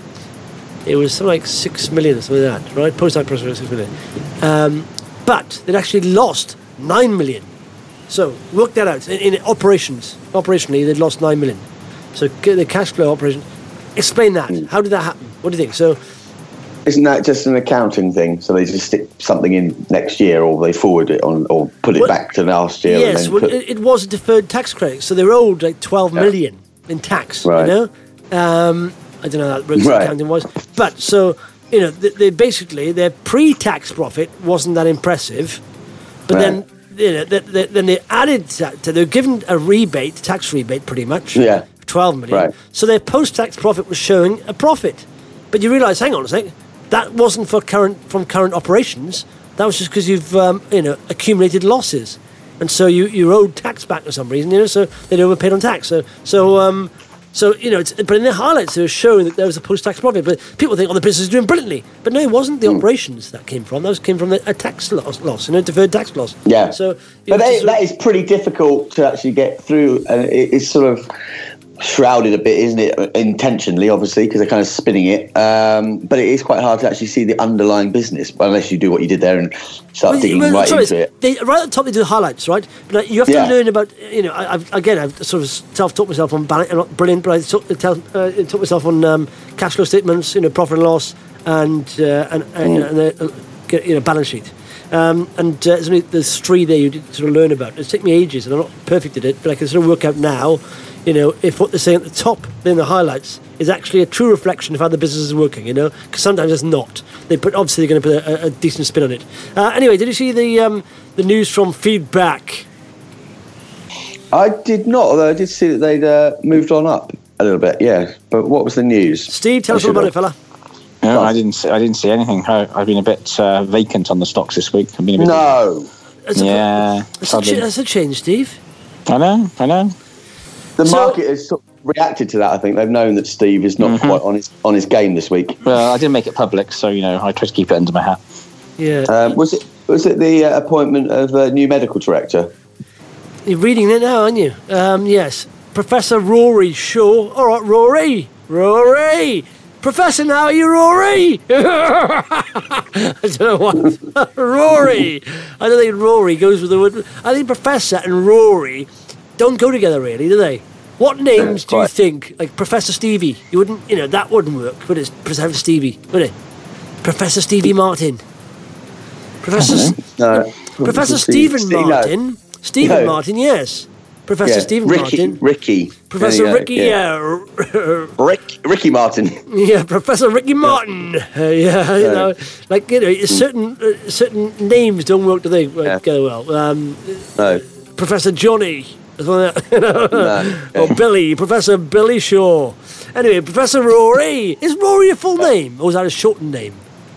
it was something like six million or something like that, right? Post-tax profit of six million. Um, but they'd actually lost nine million. So work that out. In, in operations, operationally, they'd lost nine million. So the cash flow operation. Explain that. How did that happen? What do you think? So Isn't that just an accounting thing? So they just stick something in next year, or they forward it on, or put it well, back to last year. Yes, and well, put... it, it was a deferred tax credit, so they were owed like twelve yeah. million in tax. Right. You know, um, I don't know how that works right. accounting was, but so you know, they, they basically their pre-tax profit wasn't that impressive, but right. then you know, they, they, then they added that to, they were given a rebate, tax rebate, pretty much. Yeah, twelve million. Right. So their post-tax profit was showing a profit, but you realise, hang on a sec. That wasn't for current from current operations. That was just because you've um, you know accumulated losses, and so you, you owed tax back for some reason. You know, so they'd overpaid on tax. So so um, so you know, it's, but in the highlights they were showing that there was a post-tax profit. But people think, oh, the business is doing brilliantly. But no, it wasn't the mm. operations that came from. That was came from the, a tax loss, loss, you know, deferred tax loss. Yeah. So, but know, they, just, that is pretty difficult to actually get through, and it, it's sort of shrouded a bit, isn't it? Intentionally, obviously, because they're kind of spinning it. Um, but it is quite hard to actually see the underlying business, unless you do what you did there and start well, digging well, right sorry, into it. They, right at the top, they do the highlights, right? But like, you have to yeah. learn about, you know, I, I've, again, I've sort of self-taught myself on balance. I'm not brilliant, but I taught, uh, taught myself on um, cash flow statements, you know, profit and loss, and uh, and, and, mm. and the, uh, you know, balance sheet. Um, and uh, there's only there's three there you did sort of learn about. It's taken me ages, and I'm not perfect at it, but I can sort of work out now, you know, if what they're saying at the top in the highlights is actually a true reflection of how the business is working, you know, because sometimes it's not. They put obviously they're going to put a, a decent spin on it. Uh, anyway, did you see the um, the news from Feedback? I did not, although I did see that they'd uh, moved on up a little bit. Yeah, but what was the news? Steve, tell I us all about it, fella. No, I didn't. See, I didn't see anything. I, I've been a bit uh, vacant on the stocks this week. I've been a bit no. That's yeah, a, that's, a ch- that's a change, Steve. I know. I know. The So- market has sort of reacted to that. I think they've known that Steve is not Mm-hmm. quite on his on his game this week. Well, I didn't make it public, so you know I tried to keep it under my hat. Yeah. Um, was it was it the uh, appointment of a new medical director? You're reading it now, aren't you? Um, yes. Professor Rory Shaw. All right, Rory. Rory. Professor, now are you Rory? I don't know what. Rory. I don't think Rory goes with the word. I think Professor and Rory don't go together, really, do they? What names do you think? Like Professor Stevie. You wouldn't, you know, that wouldn't work, would it? Professor Stevie, would it? Professor Stevie Martin. Professor, No. Professor Steve- Stephen Steve- no. Martin. Stephen No. Martin, yes. Professor Yeah, Stephen Ricky, Martin. Ricky. Professor There you go, Ricky, yeah. yeah. Rick, Ricky Martin. Yeah, Professor Ricky Martin. Uh, yeah, you know, like you know, certain uh, certain names don't work, do they? Uh, Yeah. Go well. Um, No. Professor Johnny, you know, No. or Billy, Professor Billy Shaw. Anyway, Professor Rory. Is Rory a full name, or is that a shortened name?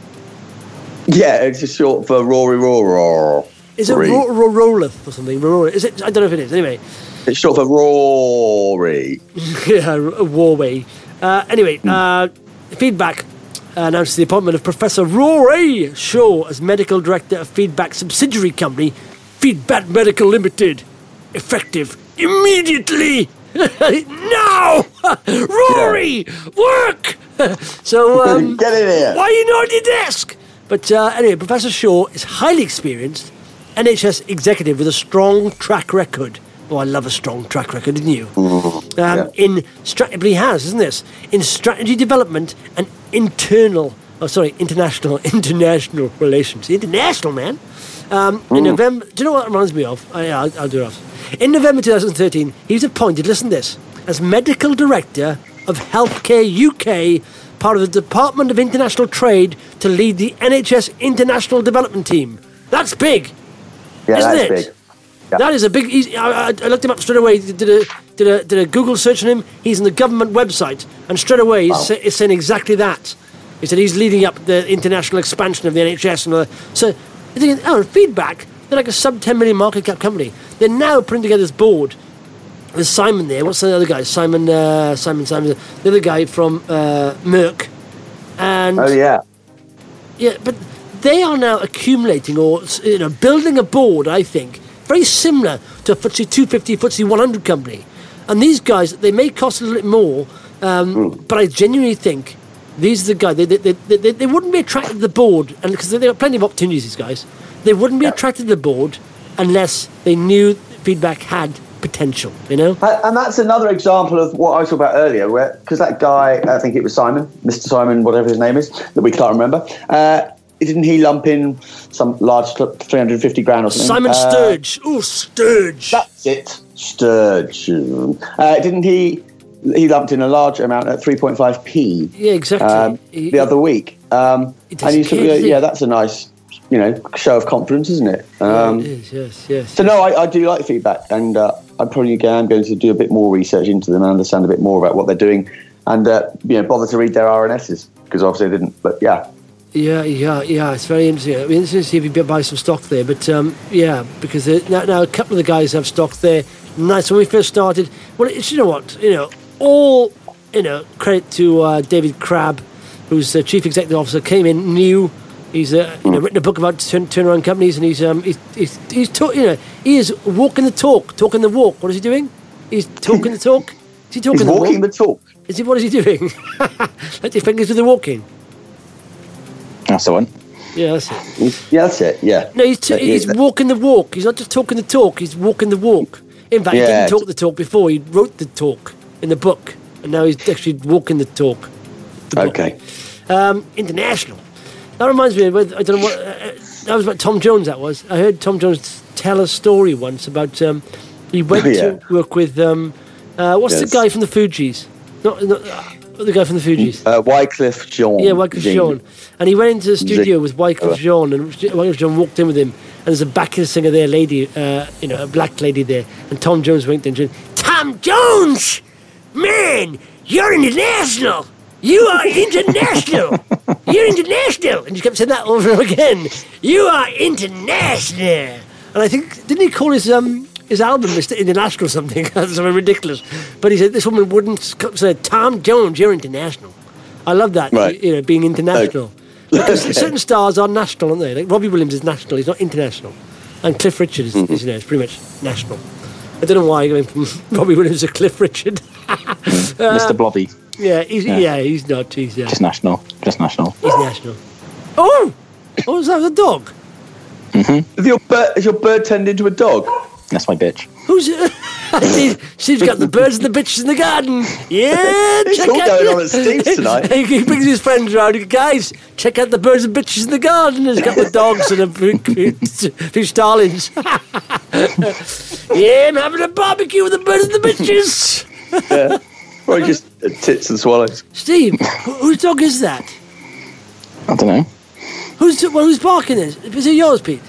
Yeah, it's just short for Rory Roar. Is it Ro- Ro- Rolith or something? Rory. Is it? I don't know if it is. Anyway, It's short for Rory. yeah, Warway. Uh, anyway, uh, Feedback announced the appointment of Professor Rory Shaw as medical director of Feedback subsidiary company, Feedback Medical Limited, effective immediately. Now, Rory, work. So, um, Get in here. why are you not at your desk? But uh, anyway, Professor Shaw is highly experienced N H S executive with a strong track record. Oh, I love a strong track record, didn't you? Mm-hmm. Um, Yeah. In stra- but he has, isn't this? In strategy development and internal, oh sorry, international, international relations. International, man. Um, in Mm. November, do you know what it reminds me of? Oh, yeah, I'll, I'll do it off. In November twenty thirteen, he was appointed, listen to this, as medical director of Healthcare U K, part of the Department of International Trade, to lead the N H S International Development Team. That's big, Yeah, isn't that's it? big. Yeah. That is a big. he's- I, I I looked him up straight away. Did a did a did a Google search on him. He's on the government website, and straight away he's, Wow. sa- he's saying exactly that. He said he's leading up the international expansion of the N H S and all that. So you're thinking, oh, Feedback. They're like a sub ten million market cap company. They're now putting together this board. There's Simon there. What's the other guy? Simon. Uh, Simon. Simon. The other guy from uh, Merck. And Oh, yeah. yeah, but they are now accumulating or you know building a board. I think very similar to a F T S E two fifty, F T S E one hundred company. And these guys, they may cost a little bit more, um, Mm. but I genuinely think these are the guys. They they, they, they, they wouldn't be attracted to the board, and because they've got plenty of opportunities. These guys, they wouldn't be Yeah. attracted to the board unless they knew Feedback had potential, you know? And that's another example of what I was talking about earlier, where because that guy, I think it was Simon, Mister Simon, whatever his name is, that we can't remember, uh, didn't he lump in some large three hundred fifty grand or something? Simon uh, Sturge. Oh, Sturge. That's it. Sturge. Uh, didn't he... He lumped in a large amount at three point five p. Yeah, exactly. Um, he, the other week. Um, and you thought, yeah, yeah, that's a nice, you know, show of confidence, isn't it? Um, yeah, it is, yes, yes. So, no, I, I do like feedback. And uh, I probably am going to do a bit more research into them and understand a bit more about what they're doing. And, uh, you know, bother to read their R N Ss. Because obviously I didn't. But, yeah. Yeah, yeah, yeah. It's very interesting. It'll be interesting to see if you buy some stock there. But, um, yeah, because now, now a couple of the guys have stock there. Nice. When we first started, well, it's, you know what, you know, all... You know, credit to uh, David Crabb, who's the chief executive officer, came in new. He's uh, you know, written a book about turn, turnaround companies, and he's um, he's he's, he's talk, you know he is walking the talk, talking the walk. What is he doing? He's talking the talk. Is he talking he's the walking walk? the talk. Is he? What is he doing? Let your fingers do the walking. That's the one. Yeah, that's it. Yeah, that's it. Yeah. No, he's t- he's walking the walk. He's not just talking the talk. He's walking the walk. In fact, Yeah. he didn't talk the talk before. He wrote the talk in the book. And now he's actually walking the talk. The book. Okay. Um, international. That reminds me of, I don't know what, uh, that was about Tom Jones, that was. I heard Tom Jones tell a story once about, um, he went Oh, yeah. to work with, um, uh, what's Yes. the guy from the Fugees? Not, not uh, the guy from the Fugees. Uh, Wycliffe Jean. Yeah, Wycliffe Jean. And he went into the studio with Wycliffe Jean, and Wycliffe Jean walked in with him, and there's a backing singer there, lady, uh, you know, a black lady there, and Tom Jones winked in, Tom Jones! Man, you're international! You are international! You're international! And he kept saying that over and over again. You are international! And I think, didn't he call his um his album Mister International or something? That's something ridiculous. But he said this woman wouldn't say, Tom Jones, you're international. I love that, Right. you know, being international. Because Okay. certain stars are national, aren't they? Like Robbie Williams is national, he's not international. And Cliff Richard is, mm-hmm. is you know, it's pretty much national. I don't know why I went from Robbie Williams to Cliff Richard. uh, Mister Blobby. Yeah, he's, yeah. Yeah. yeah, he's not. He's, uh, Just national. Just national. he's national. Oh! Oh, is that the dog? Is your bird, is your bird turned into a dog? That's my bitch. Who's it? Steve, Steve's got the birds and the bitches in the garden. Yeah, It's check all out going on at Steve's tonight. He he brings his friends around. He goes, guys, check out the birds and bitches in the garden. He's got the dogs and a few, few, few starlings. Yeah, I'm having a barbecue with the birds and the bitches. Yeah. Or just uh, tits and swallows. Steve, wh- whose dog is that? I don't know. Who's well, who's barking this? Is it yours, Pete?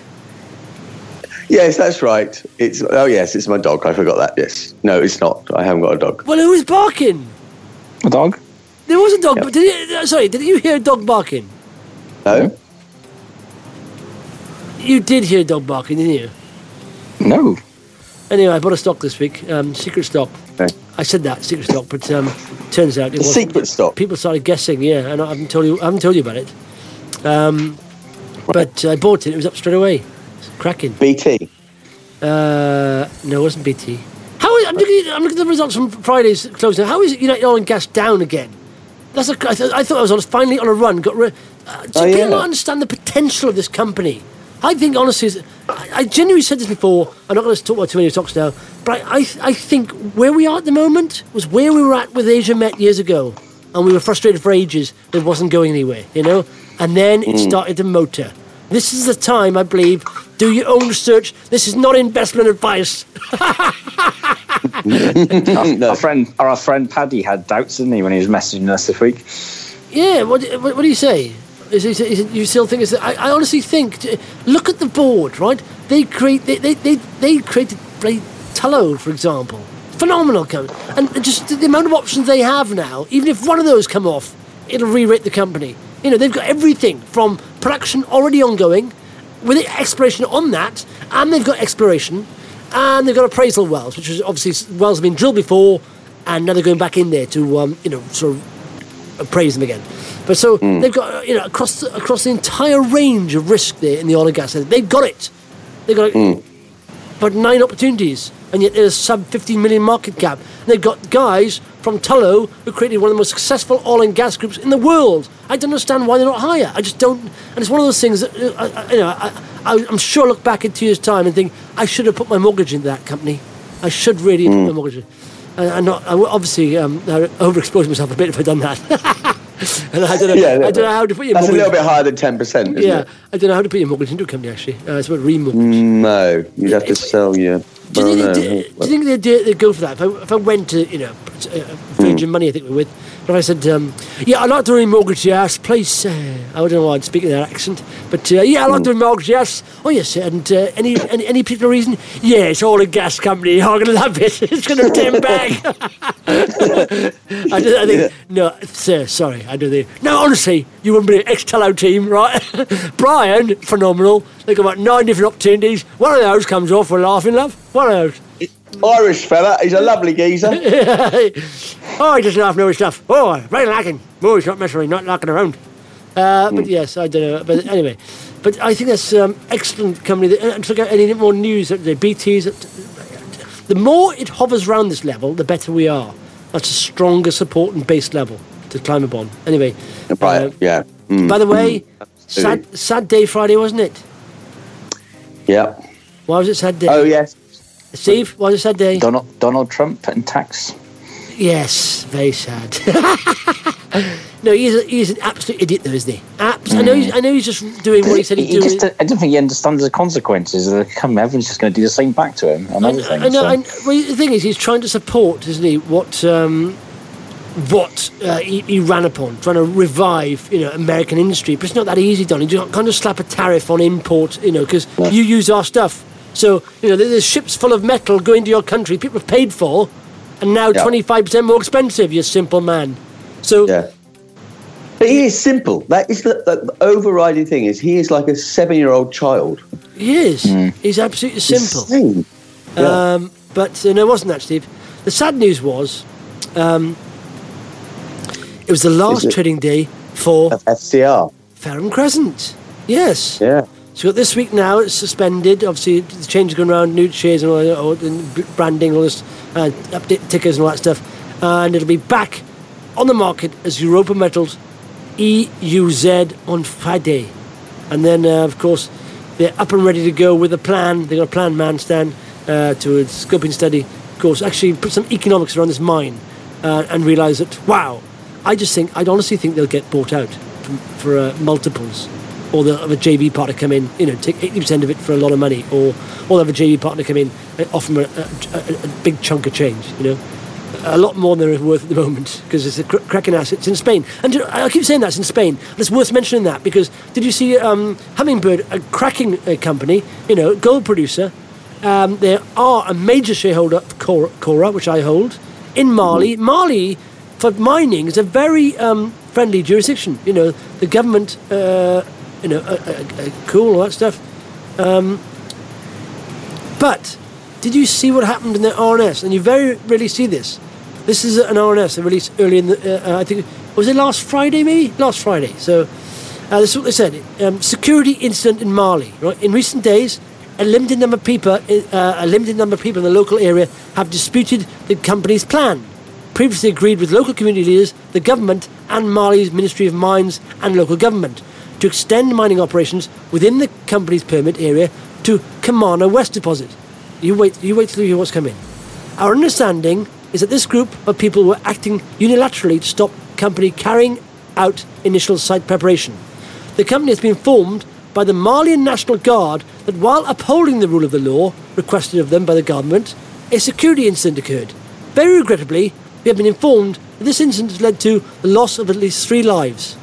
Yes, that's right. It's oh yes, it's my dog. I forgot that. Yes, no, it's not. I haven't got a dog. Well, who's barking? A dog? There was a dog. Yep. But did you, uh, sorry, did you hear a dog barking? No. You did hear a dog barking, didn't you? No. Anyway, I bought a stock this week. Um, secret stock. Okay. I said that secret stock, but um, turns out it was Secret stock. People started guessing. Yeah, and I haven't told you. I haven't told you about it. Um, but I bought it. It was up straight away. It's cracking. B T. Uh, no, it wasn't B T. How is, I'm looking. I'm looking at the results from Friday's closing. How is it United Oil and Gas down again? That's a, I, th- I thought I was on, finally on a run. Got ri- uh, do Oh, you yeah. not understand the potential of this company? I think honestly, is- I, I genuinely said this before. I'm not going to talk about too many stocks now, but I, I, I think where we are at the moment was where we were at with Asia Met years ago, and we were frustrated for ages that it wasn't going anywhere, you know. And then it started to motor. This is the time, I believe. Do your own research. This is not investment advice. No. Our friend, our friend Paddy had doubts, didn't he, when he was messaging us this week? Yeah, what, what, what do you say? Is, is, is it, you still think it's... I, I honestly think... Look at the board, right? They create... They, they, they, they created like, Tullow, for example. Phenomenal company. And just the amount of options they have now, even if one of those come off, it'll re-rate the company. You know, they've got everything from production already ongoing, with exploration on that, and they've got exploration, and they've got appraisal wells, which is obviously wells have been drilled before, and now they're going back in there to, um, you know, sort of appraise them again. But so Mm. they've got, uh, you know, across the, across the entire range of risk there in the oil and gas sector. They've got it. They've got Mm. but nine opportunities, and yet there's a sub fifteen million market cap. And they've got guys from Tullow who created one of the most successful oil and gas groups in the world. I don't understand why they're not higher. I just don't. And it's one of those things that, uh, I, you know, I, I, I'm sure I look back in two years' time and think I should have put my mortgage into that company. I should really mm. put my mortgage. And I'm not. I would obviously um, overexposed myself a bit if I'd done that. And I don't know. Yeah, I don't know how to put your that's mortgage. a little bit higher than ten percent, isn't yeah, it? I don't know how to put your mortgage into a company. Actually, uh, it's about remortgage. No, you'd have to If- sell your. Do you, well, think, no. do, do you think they'd, do- they'd go for that? If I, if I went to, you know, uh, Virgin Money, I think we're with, but if I said, um, yeah, I'd like to remortgage your house, please. Uh, I don't know why I'd speak in that accent, but uh, yeah, I'd like to remortgage your house. Oh, yes, and uh, any, any any particular reason? Yeah, it's all a gas company. I'm going to love it. It's going to return back. I, do, I think, no, sir, sorry, I do think, no, honestly, you wouldn't be an ex-Tello team, right? Brian, phenomenal. They've got about nine different opportunities. One of those comes off for laughing, love. One of those. Irish fella, he's a lovely geezer. Oh, he doesn't laugh, no stuff. Oh, very lacking. Oh, he's not messing, not knocking around. Uh, but yes, I don't know. But anyway, but I think that's um, excellent company. And to get any more news, the B T's, the more it hovers around this level, the better we are. That's a stronger support and base level to climb upon. Anyway, Right, uh, yeah. Mm, by the way, mm, sad, sad day Friday, wasn't it? Yeah. Why was it sad day? Oh, yes. Steve, why was it sad day? Donald, Donald Trump and tax. Yes, very sad. No, he's a, he's an absolute idiot, though, isn't he? Abs- mm. I know. He's, I know he's just doing what he said he'd he do. Just, I don't think he understands the consequences. That come, everyone's just going to do the same back to him and I, everything. I know. so. I, well, the thing is, he's trying to support, isn't he? What um, what uh, he, he ran upon, trying to revive, you know, American industry. But it's not that easy, Donny. You can't just slap a tariff on import, you know, because no. you use our stuff. So you know, there's ships full of metal going to your country. People have paid for, and now twenty-five percent more expensive. You simple man. So. Yeah. But he is simple. That is the, the overriding thing. Is he is like a seven-year-old child. He is. Mm. He's absolutely simple. Insane. Yeah. Um, but uh, no, it wasn't that, Steve. The sad news was um, it was the last it? trading day for F C R. Fareham Crescent. Yes. Yeah. So this week now it's suspended. Obviously, the change is going around, new shares and all that, all, and branding, all this, uh, update tickers and all that stuff. Uh, and it'll be back on the market as Europa Metals E U Z on Friday. And then, uh, of course, they're up and ready to go with a plan. They've got a plan, man, Stan, uh, to a scoping study. Of course, actually put some economics around this mine uh, and realise that, wow, I just think, I'd honestly think they'll get bought out for, for uh, multiples. Or they'll have a J V partner come in, you know, take eighty percent of it for a lot of money. Or, or they'll have a J V partner come in and offer them a, a, a, a big chunk of change, you know. A lot more than they're worth at the moment because it's a cr- cracking asset. It's in Spain. And I keep saying that's in Spain. And it's worth mentioning that because did you see um, Hummingbird, a cracking uh, company, you know, gold producer. Um, they are a major shareholder of Cora, Cora, which I hold, in Mali. Mm-hmm. Mali, for mining, is a very um, friendly jurisdiction. You know, the government, uh, you know, uh, uh, uh, cool, all that stuff. Um, but did you see what happened in the R N S? And you very rarely see this. This is an R N S they released early in the, uh, I think, was it last Friday maybe? Last Friday. So uh, this is what they said. Um, security incident in Mali. Right? In recent days, a limited number of people, uh, a limited number of people in the local area have disputed the company's plan. Previously agreed with local community leaders, the government and Mali's Ministry of Mines and local government to extend mining operations within the company's permit area to Kamana West deposit. You wait, you wait till you hear what's coming. Our understanding is that this group of people were acting unilaterally to stop the company carrying out initial site preparation. The company has been informed by the Malian National Guard that while upholding the rule of the law requested of them by the government, a security incident occurred. Very regrettably, we have been informed that this incident has led to the loss of at least three lives.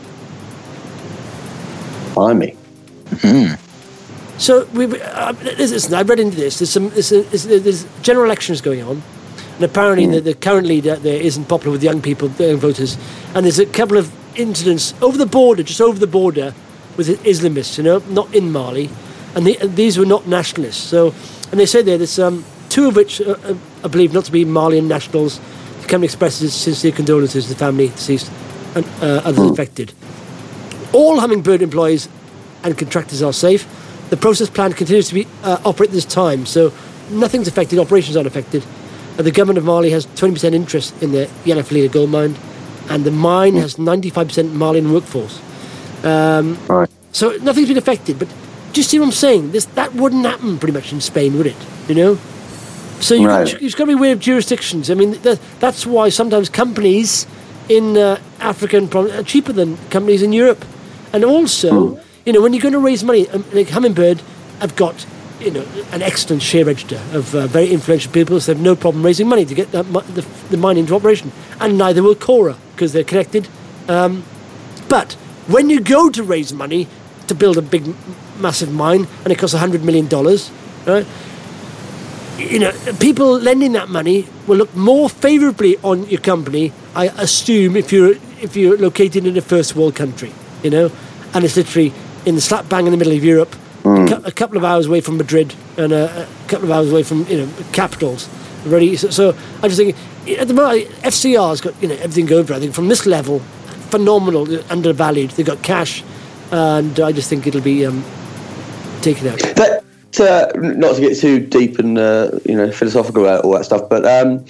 Blimey. Mm. So, we, uh, listen, I've read into this. There's some there's, there's, there's general elections going on. And apparently mm. the, the current leader there isn't popular with young people, young voters. And there's a couple of incidents over the border, just over the border, with Islamists, you know, not in Mali. And, the, and these were not nationalists. So, and they say there, there's um, two of which are, are, are believed not to be Malian nationals. The company expresses sincere condolences to the family deceased and uh, others mm. affected. All Hummingbird employees and contractors are safe. The process plant continues to be uh, operate this time, so nothing's affected, operations aren't affected. The government of Mali has twenty percent interest in the Yanafalila gold mine, and the mine has ninety-five percent Malian workforce. Um, right. So nothing's been affected, but do you see what I'm saying? This, that wouldn't happen pretty much in Spain, would it? You know? So you've, Right. got, you've got to be aware of jurisdictions. I mean, that, that's why sometimes companies in uh, Africa and pro- are cheaper than companies in Europe. And also, you know, when you're going to raise money, um, like Hummingbird have got, you know, an excellent share register of uh, very influential people, so they have no problem raising money to get that, mu- the, the mine into operation. And neither will Cora, because they're connected. Um, but when you go to raise money to build a big, m- massive mine, and it costs one hundred million dollars, right? You know, people lending that money will look more favourably on your company, I assume, if you're if you're located in a first world country, you know, and it's literally in the slap bang in the middle of Europe, mm. a, cu- a couple of hours away from Madrid, and a, a couple of hours away from, you know, capitals. Already, so, so I just think at the moment F C R's got, you know, everything going for it. I think from this level, phenomenal, undervalued. They've got cash, and I just think it'll be um, taken out. But uh, not to get too deep and uh, you know philosophical about all that stuff, but um,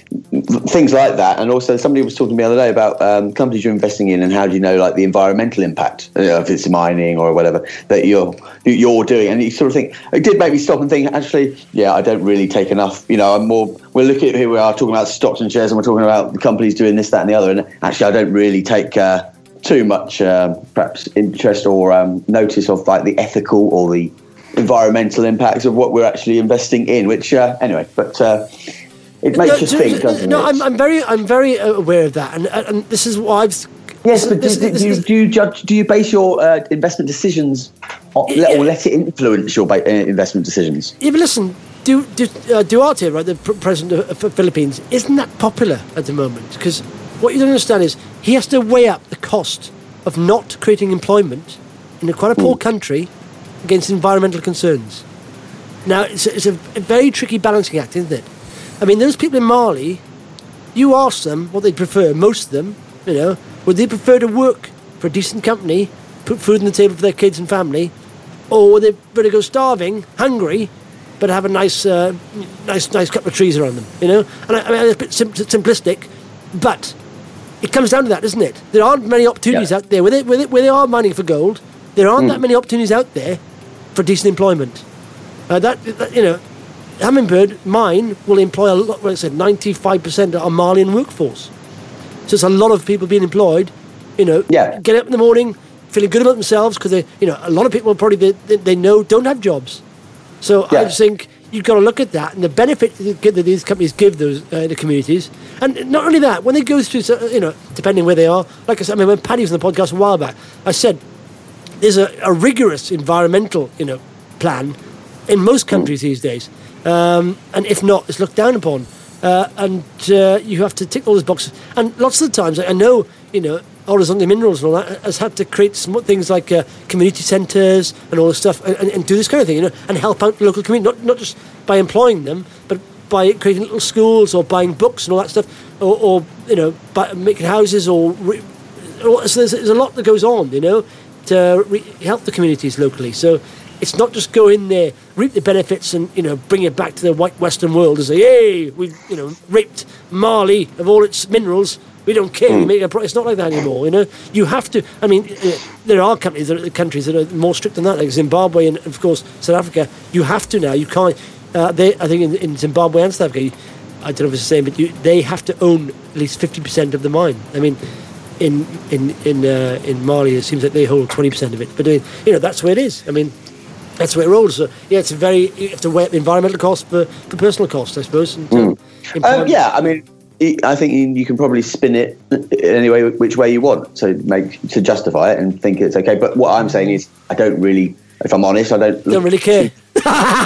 things like that. And also, somebody was talking to me the other day about um, companies you're investing in, and how do you know, like, the environmental impact, you know, if it's mining or whatever that you're you're doing. And you sort of think, it did make me stop and think, actually, yeah, I don't really take enough. You know, I'm more. We're looking at here we are talking about stocks and shares, and we're talking about the companies doing this, that, and the other. And actually, I don't really take uh, too much, uh, perhaps, interest or um, notice of, like, the ethical or the environmental impacts of what we're actually investing in. Which uh, anyway, but. Uh, It makes no, you so, think, doesn't no, it? I'm, I'm very, I'm very aware of that, and and this is why I've. Yes, but this, do, this, do, this, do you judge? Do you base your uh, investment decisions, on, Yeah. or let it influence your ba- uh, investment decisions? Yeah, but listen, Du, Du, uh, Duarte, right, the pr- president of the Philippines, isn't that popular at the moment? Because what you don't understand is he has to weigh up the cost of not creating employment in a quite a poor Mm. country against environmental concerns. Now, it's a, it's a, a very tricky balancing act, isn't it? I mean, those people in Mali, you ask them what they prefer, most of them, you know, would they prefer to work for a decent company, put food on the table for their kids and family, or would they prefer to go starving, hungry, but have a nice, uh, nice, nice couple of trees around them, you know? And I, I mean, it's a bit sim- simplistic, but it comes down to that, doesn't it? There aren't many opportunities Yeah. out there. Where they, where, they, where they are mining for gold, there aren't Mm. that many opportunities out there for decent employment. Uh, that, that, you know, Hummingbird mine will employ a lot, like I said, ninety-five percent of our Malian workforce. So it's a lot of people being employed, you know, Yeah. get up in the morning, feeling good about themselves, because they, you know, a lot of people probably they, they know don't have jobs. So I Yeah. just think you've got to look at that and the benefit that these companies give those uh, the communities. And not only that, when they go through, you know, depending where they are, like I said, I mean, when Paddy was on the podcast a while back, I said there's a, a rigorous environmental, you know, plan in most countries these days. Um, and if not, it's looked down upon. Uh, and uh, you have to tick all those boxes. And lots of the times, I know, you know, Horizontal Minerals and all that has had to create some things like uh, community centres and all this stuff, and, and, and do this kind of thing, you know, and help out the local community, not not just by employing them, but by creating little schools or buying books and all that stuff, or, or you know, by making houses or... Re- or so there's, there's a lot that goes on, you know, to re- help the communities locally. So it's not just go in there, reap the benefits, and, you know, bring it back to the white Western world and say, "Hey, we've, you know, raped Mali of all its minerals. We don't care. Mm. We make a pro-" It's not like that anymore. You know, you have to. I mean, uh, there are countries, that are, countries that are more strict than that, like Zimbabwe and, of course, South Africa. You have to now. You can't. Uh, they, I think, in, in Zimbabwe and South Africa, you, I don't know if it's the same, but you, they have to own at least fifty percent of the mine. I mean, in in in uh, in Mali, it seems like they hold twenty percent of it. But I mean, you know, that's where it is. I mean. That's the way it rolls. So, yeah, it's a very, you have to weigh up the environmental cost for, for personal cost, I suppose. And, Mm. uh, Um, yeah, I mean, I think you, you can probably spin it any way, which way you want to make to justify it and think it's okay. But what I'm saying is, I don't really, if I'm honest, I don't. Don't really care. no,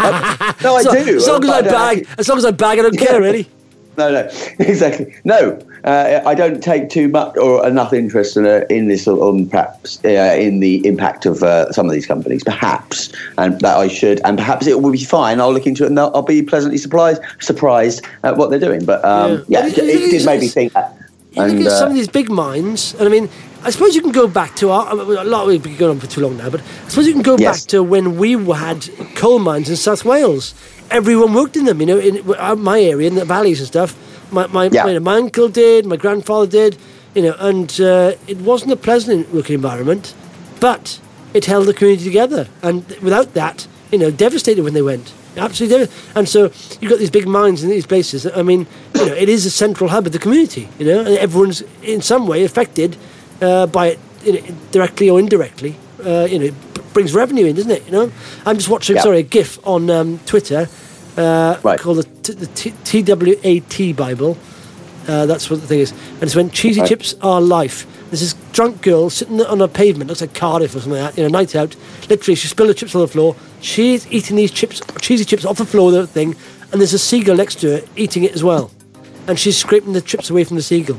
I so, do. As long as I, I don't bag, actually- as long as I bag, I don't care really. No, no, exactly. No, uh, I don't take too much or enough interest in, uh, in this, on perhaps uh, in the impact of uh, some of these companies, perhaps, and that I should, and perhaps it will be fine. I'll look into it and I'll, I'll be pleasantly surprised, surprised at what they're doing. But um, yeah, Yeah. it, it did make me think that. You And, look at uh, some of these big mines, and I mean, I suppose you can go back to our, a lot. We've been going on for too long now, but I suppose you can go Yes. back to when we had coal mines in South Wales. Everyone worked in them, you know, in my area, in the valleys and stuff. My my, Yeah. my, my uncle did, my grandfather did, you know, and uh, it wasn't a pleasant working environment, but it held the community together. And without that, you know, devastated when they went. Absolutely. And so you've got these big mines in these places. I mean, you know, it is a central hub of the community, you know, and everyone's in some way affected uh, by it, you know, directly or indirectly. Uh, you know, it b- brings revenue in, doesn't it? You know, I'm just watching, yeah. sorry, a GIF on um, Twitter uh, right. called the, t- the T- T W A T Bible. Uh, that's what the thing is. And it's when cheesy right. chips are life. There's this drunk girl sitting on a pavement, looks like Cardiff or something like that, you know, night out. Literally, she spilled the chips on the floor. She's eating these chips, cheesy chips off the floor of the thing, and there's a seagull next to her eating it as well. And she's scraping the chips away from the seagull.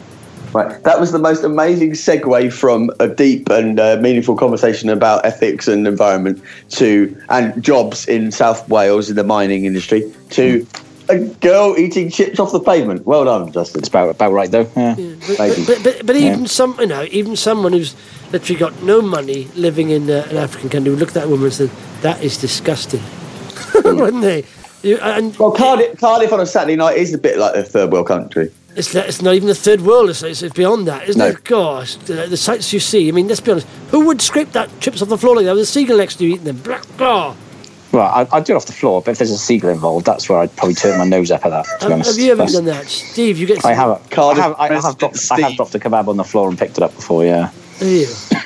Right. That was the most amazing segue from a deep and uh, meaningful conversation about ethics and environment to and jobs in South Wales in the mining industry to a girl eating chips off the pavement. Well done, Justin. It's about about right though. Yeah. yeah but, but, but, but, but even yeah. some, you know, even someone who's literally got no money living in uh, an African country would look at that woman and say, "That is disgusting," wouldn't they? You, and well, Cardiff, Cardiff on a Saturday night is a bit like a third world country. It's, it's not even the third world, it's, it's beyond that, isn't no. it? Gosh, the, the sights you see. I mean, let's be honest. Who would scrape that chips off the floor like that with a seagull next to you eating them? Blah, blah. Well, I, I'd do it off the floor, but if there's a seagull involved, that's where I'd probably turn my nose up at that, to have, be honest. Have you ever that's, done that? Steve, you get... I have, I have, I have, dropped, Steve. I have dropped a kebab on the floor and picked it up before, yeah. Yeah.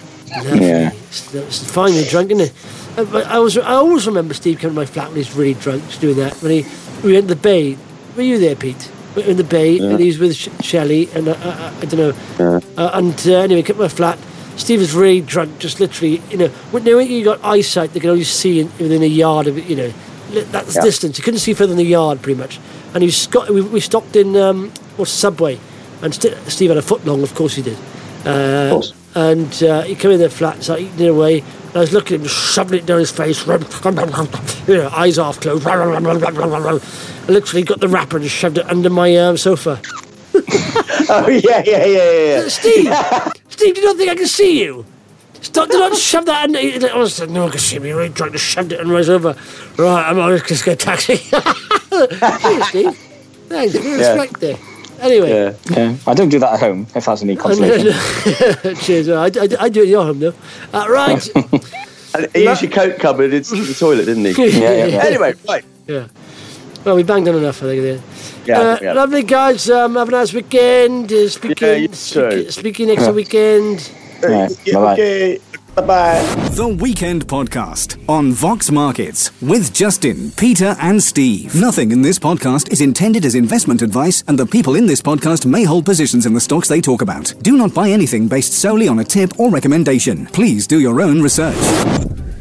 yeah. It's, it's finally drunk, isn't it? I, I, was, I always remember Steve coming to my flat when he's really drunk, just doing that. When he, we went to the bay. Were you there, Pete? We were in the bay, yeah. and he was with Sh- Shelley, and uh, uh, I don't know. Yeah. Uh, and uh, anyway, came to my flat. Steve was really drunk, just literally, you know, when you got eyesight, they could only see in, within a yard of it, you know, that's yeah. distance. You couldn't see further than the yard, pretty much. And he was, we, we stopped in, um, what's Subway, and St- Steve had a foot long, of course he did. Uh, of course. And uh, he came in the flat, started eating it away, and I was looking at him, shoving it down his face, you know, eyes half closed. I literally got the wrapper and shoved it under my um, sofa. Oh, yeah, yeah, yeah, yeah. Steve, Steve, do you not think I can see you? Stop, do not shove that under. I said, no, I can see me. You're really trying to shove it under my sofa. Right, I'm on just get a taxi. Thanks, Steve. Thanks, we respect there. Anyway. Yeah. yeah. I don't do that at home, if that's any consolation. Cheers. I, I, I do it at your home, though. Uh, right. And he used your coat cupboard into the toilet, didn't he? yeah, yeah, yeah. Anyway, right. Yeah. Well, we banged on enough, I think, there. Yeah, uh, yeah. Lovely, guys. Um, have a nice weekend. Uh, speaking, yeah, speaking, speaking next yeah. weekend. Right. Yeah, Bye-bye. Okay. Bye-bye. The Weekend Podcast on Vox Markets with Justin, Peter and Steve. Nothing in this podcast is intended as investment advice, and the people in this podcast may hold positions in the stocks they talk about. Do not buy anything based solely on a tip or recommendation. Please do your own research.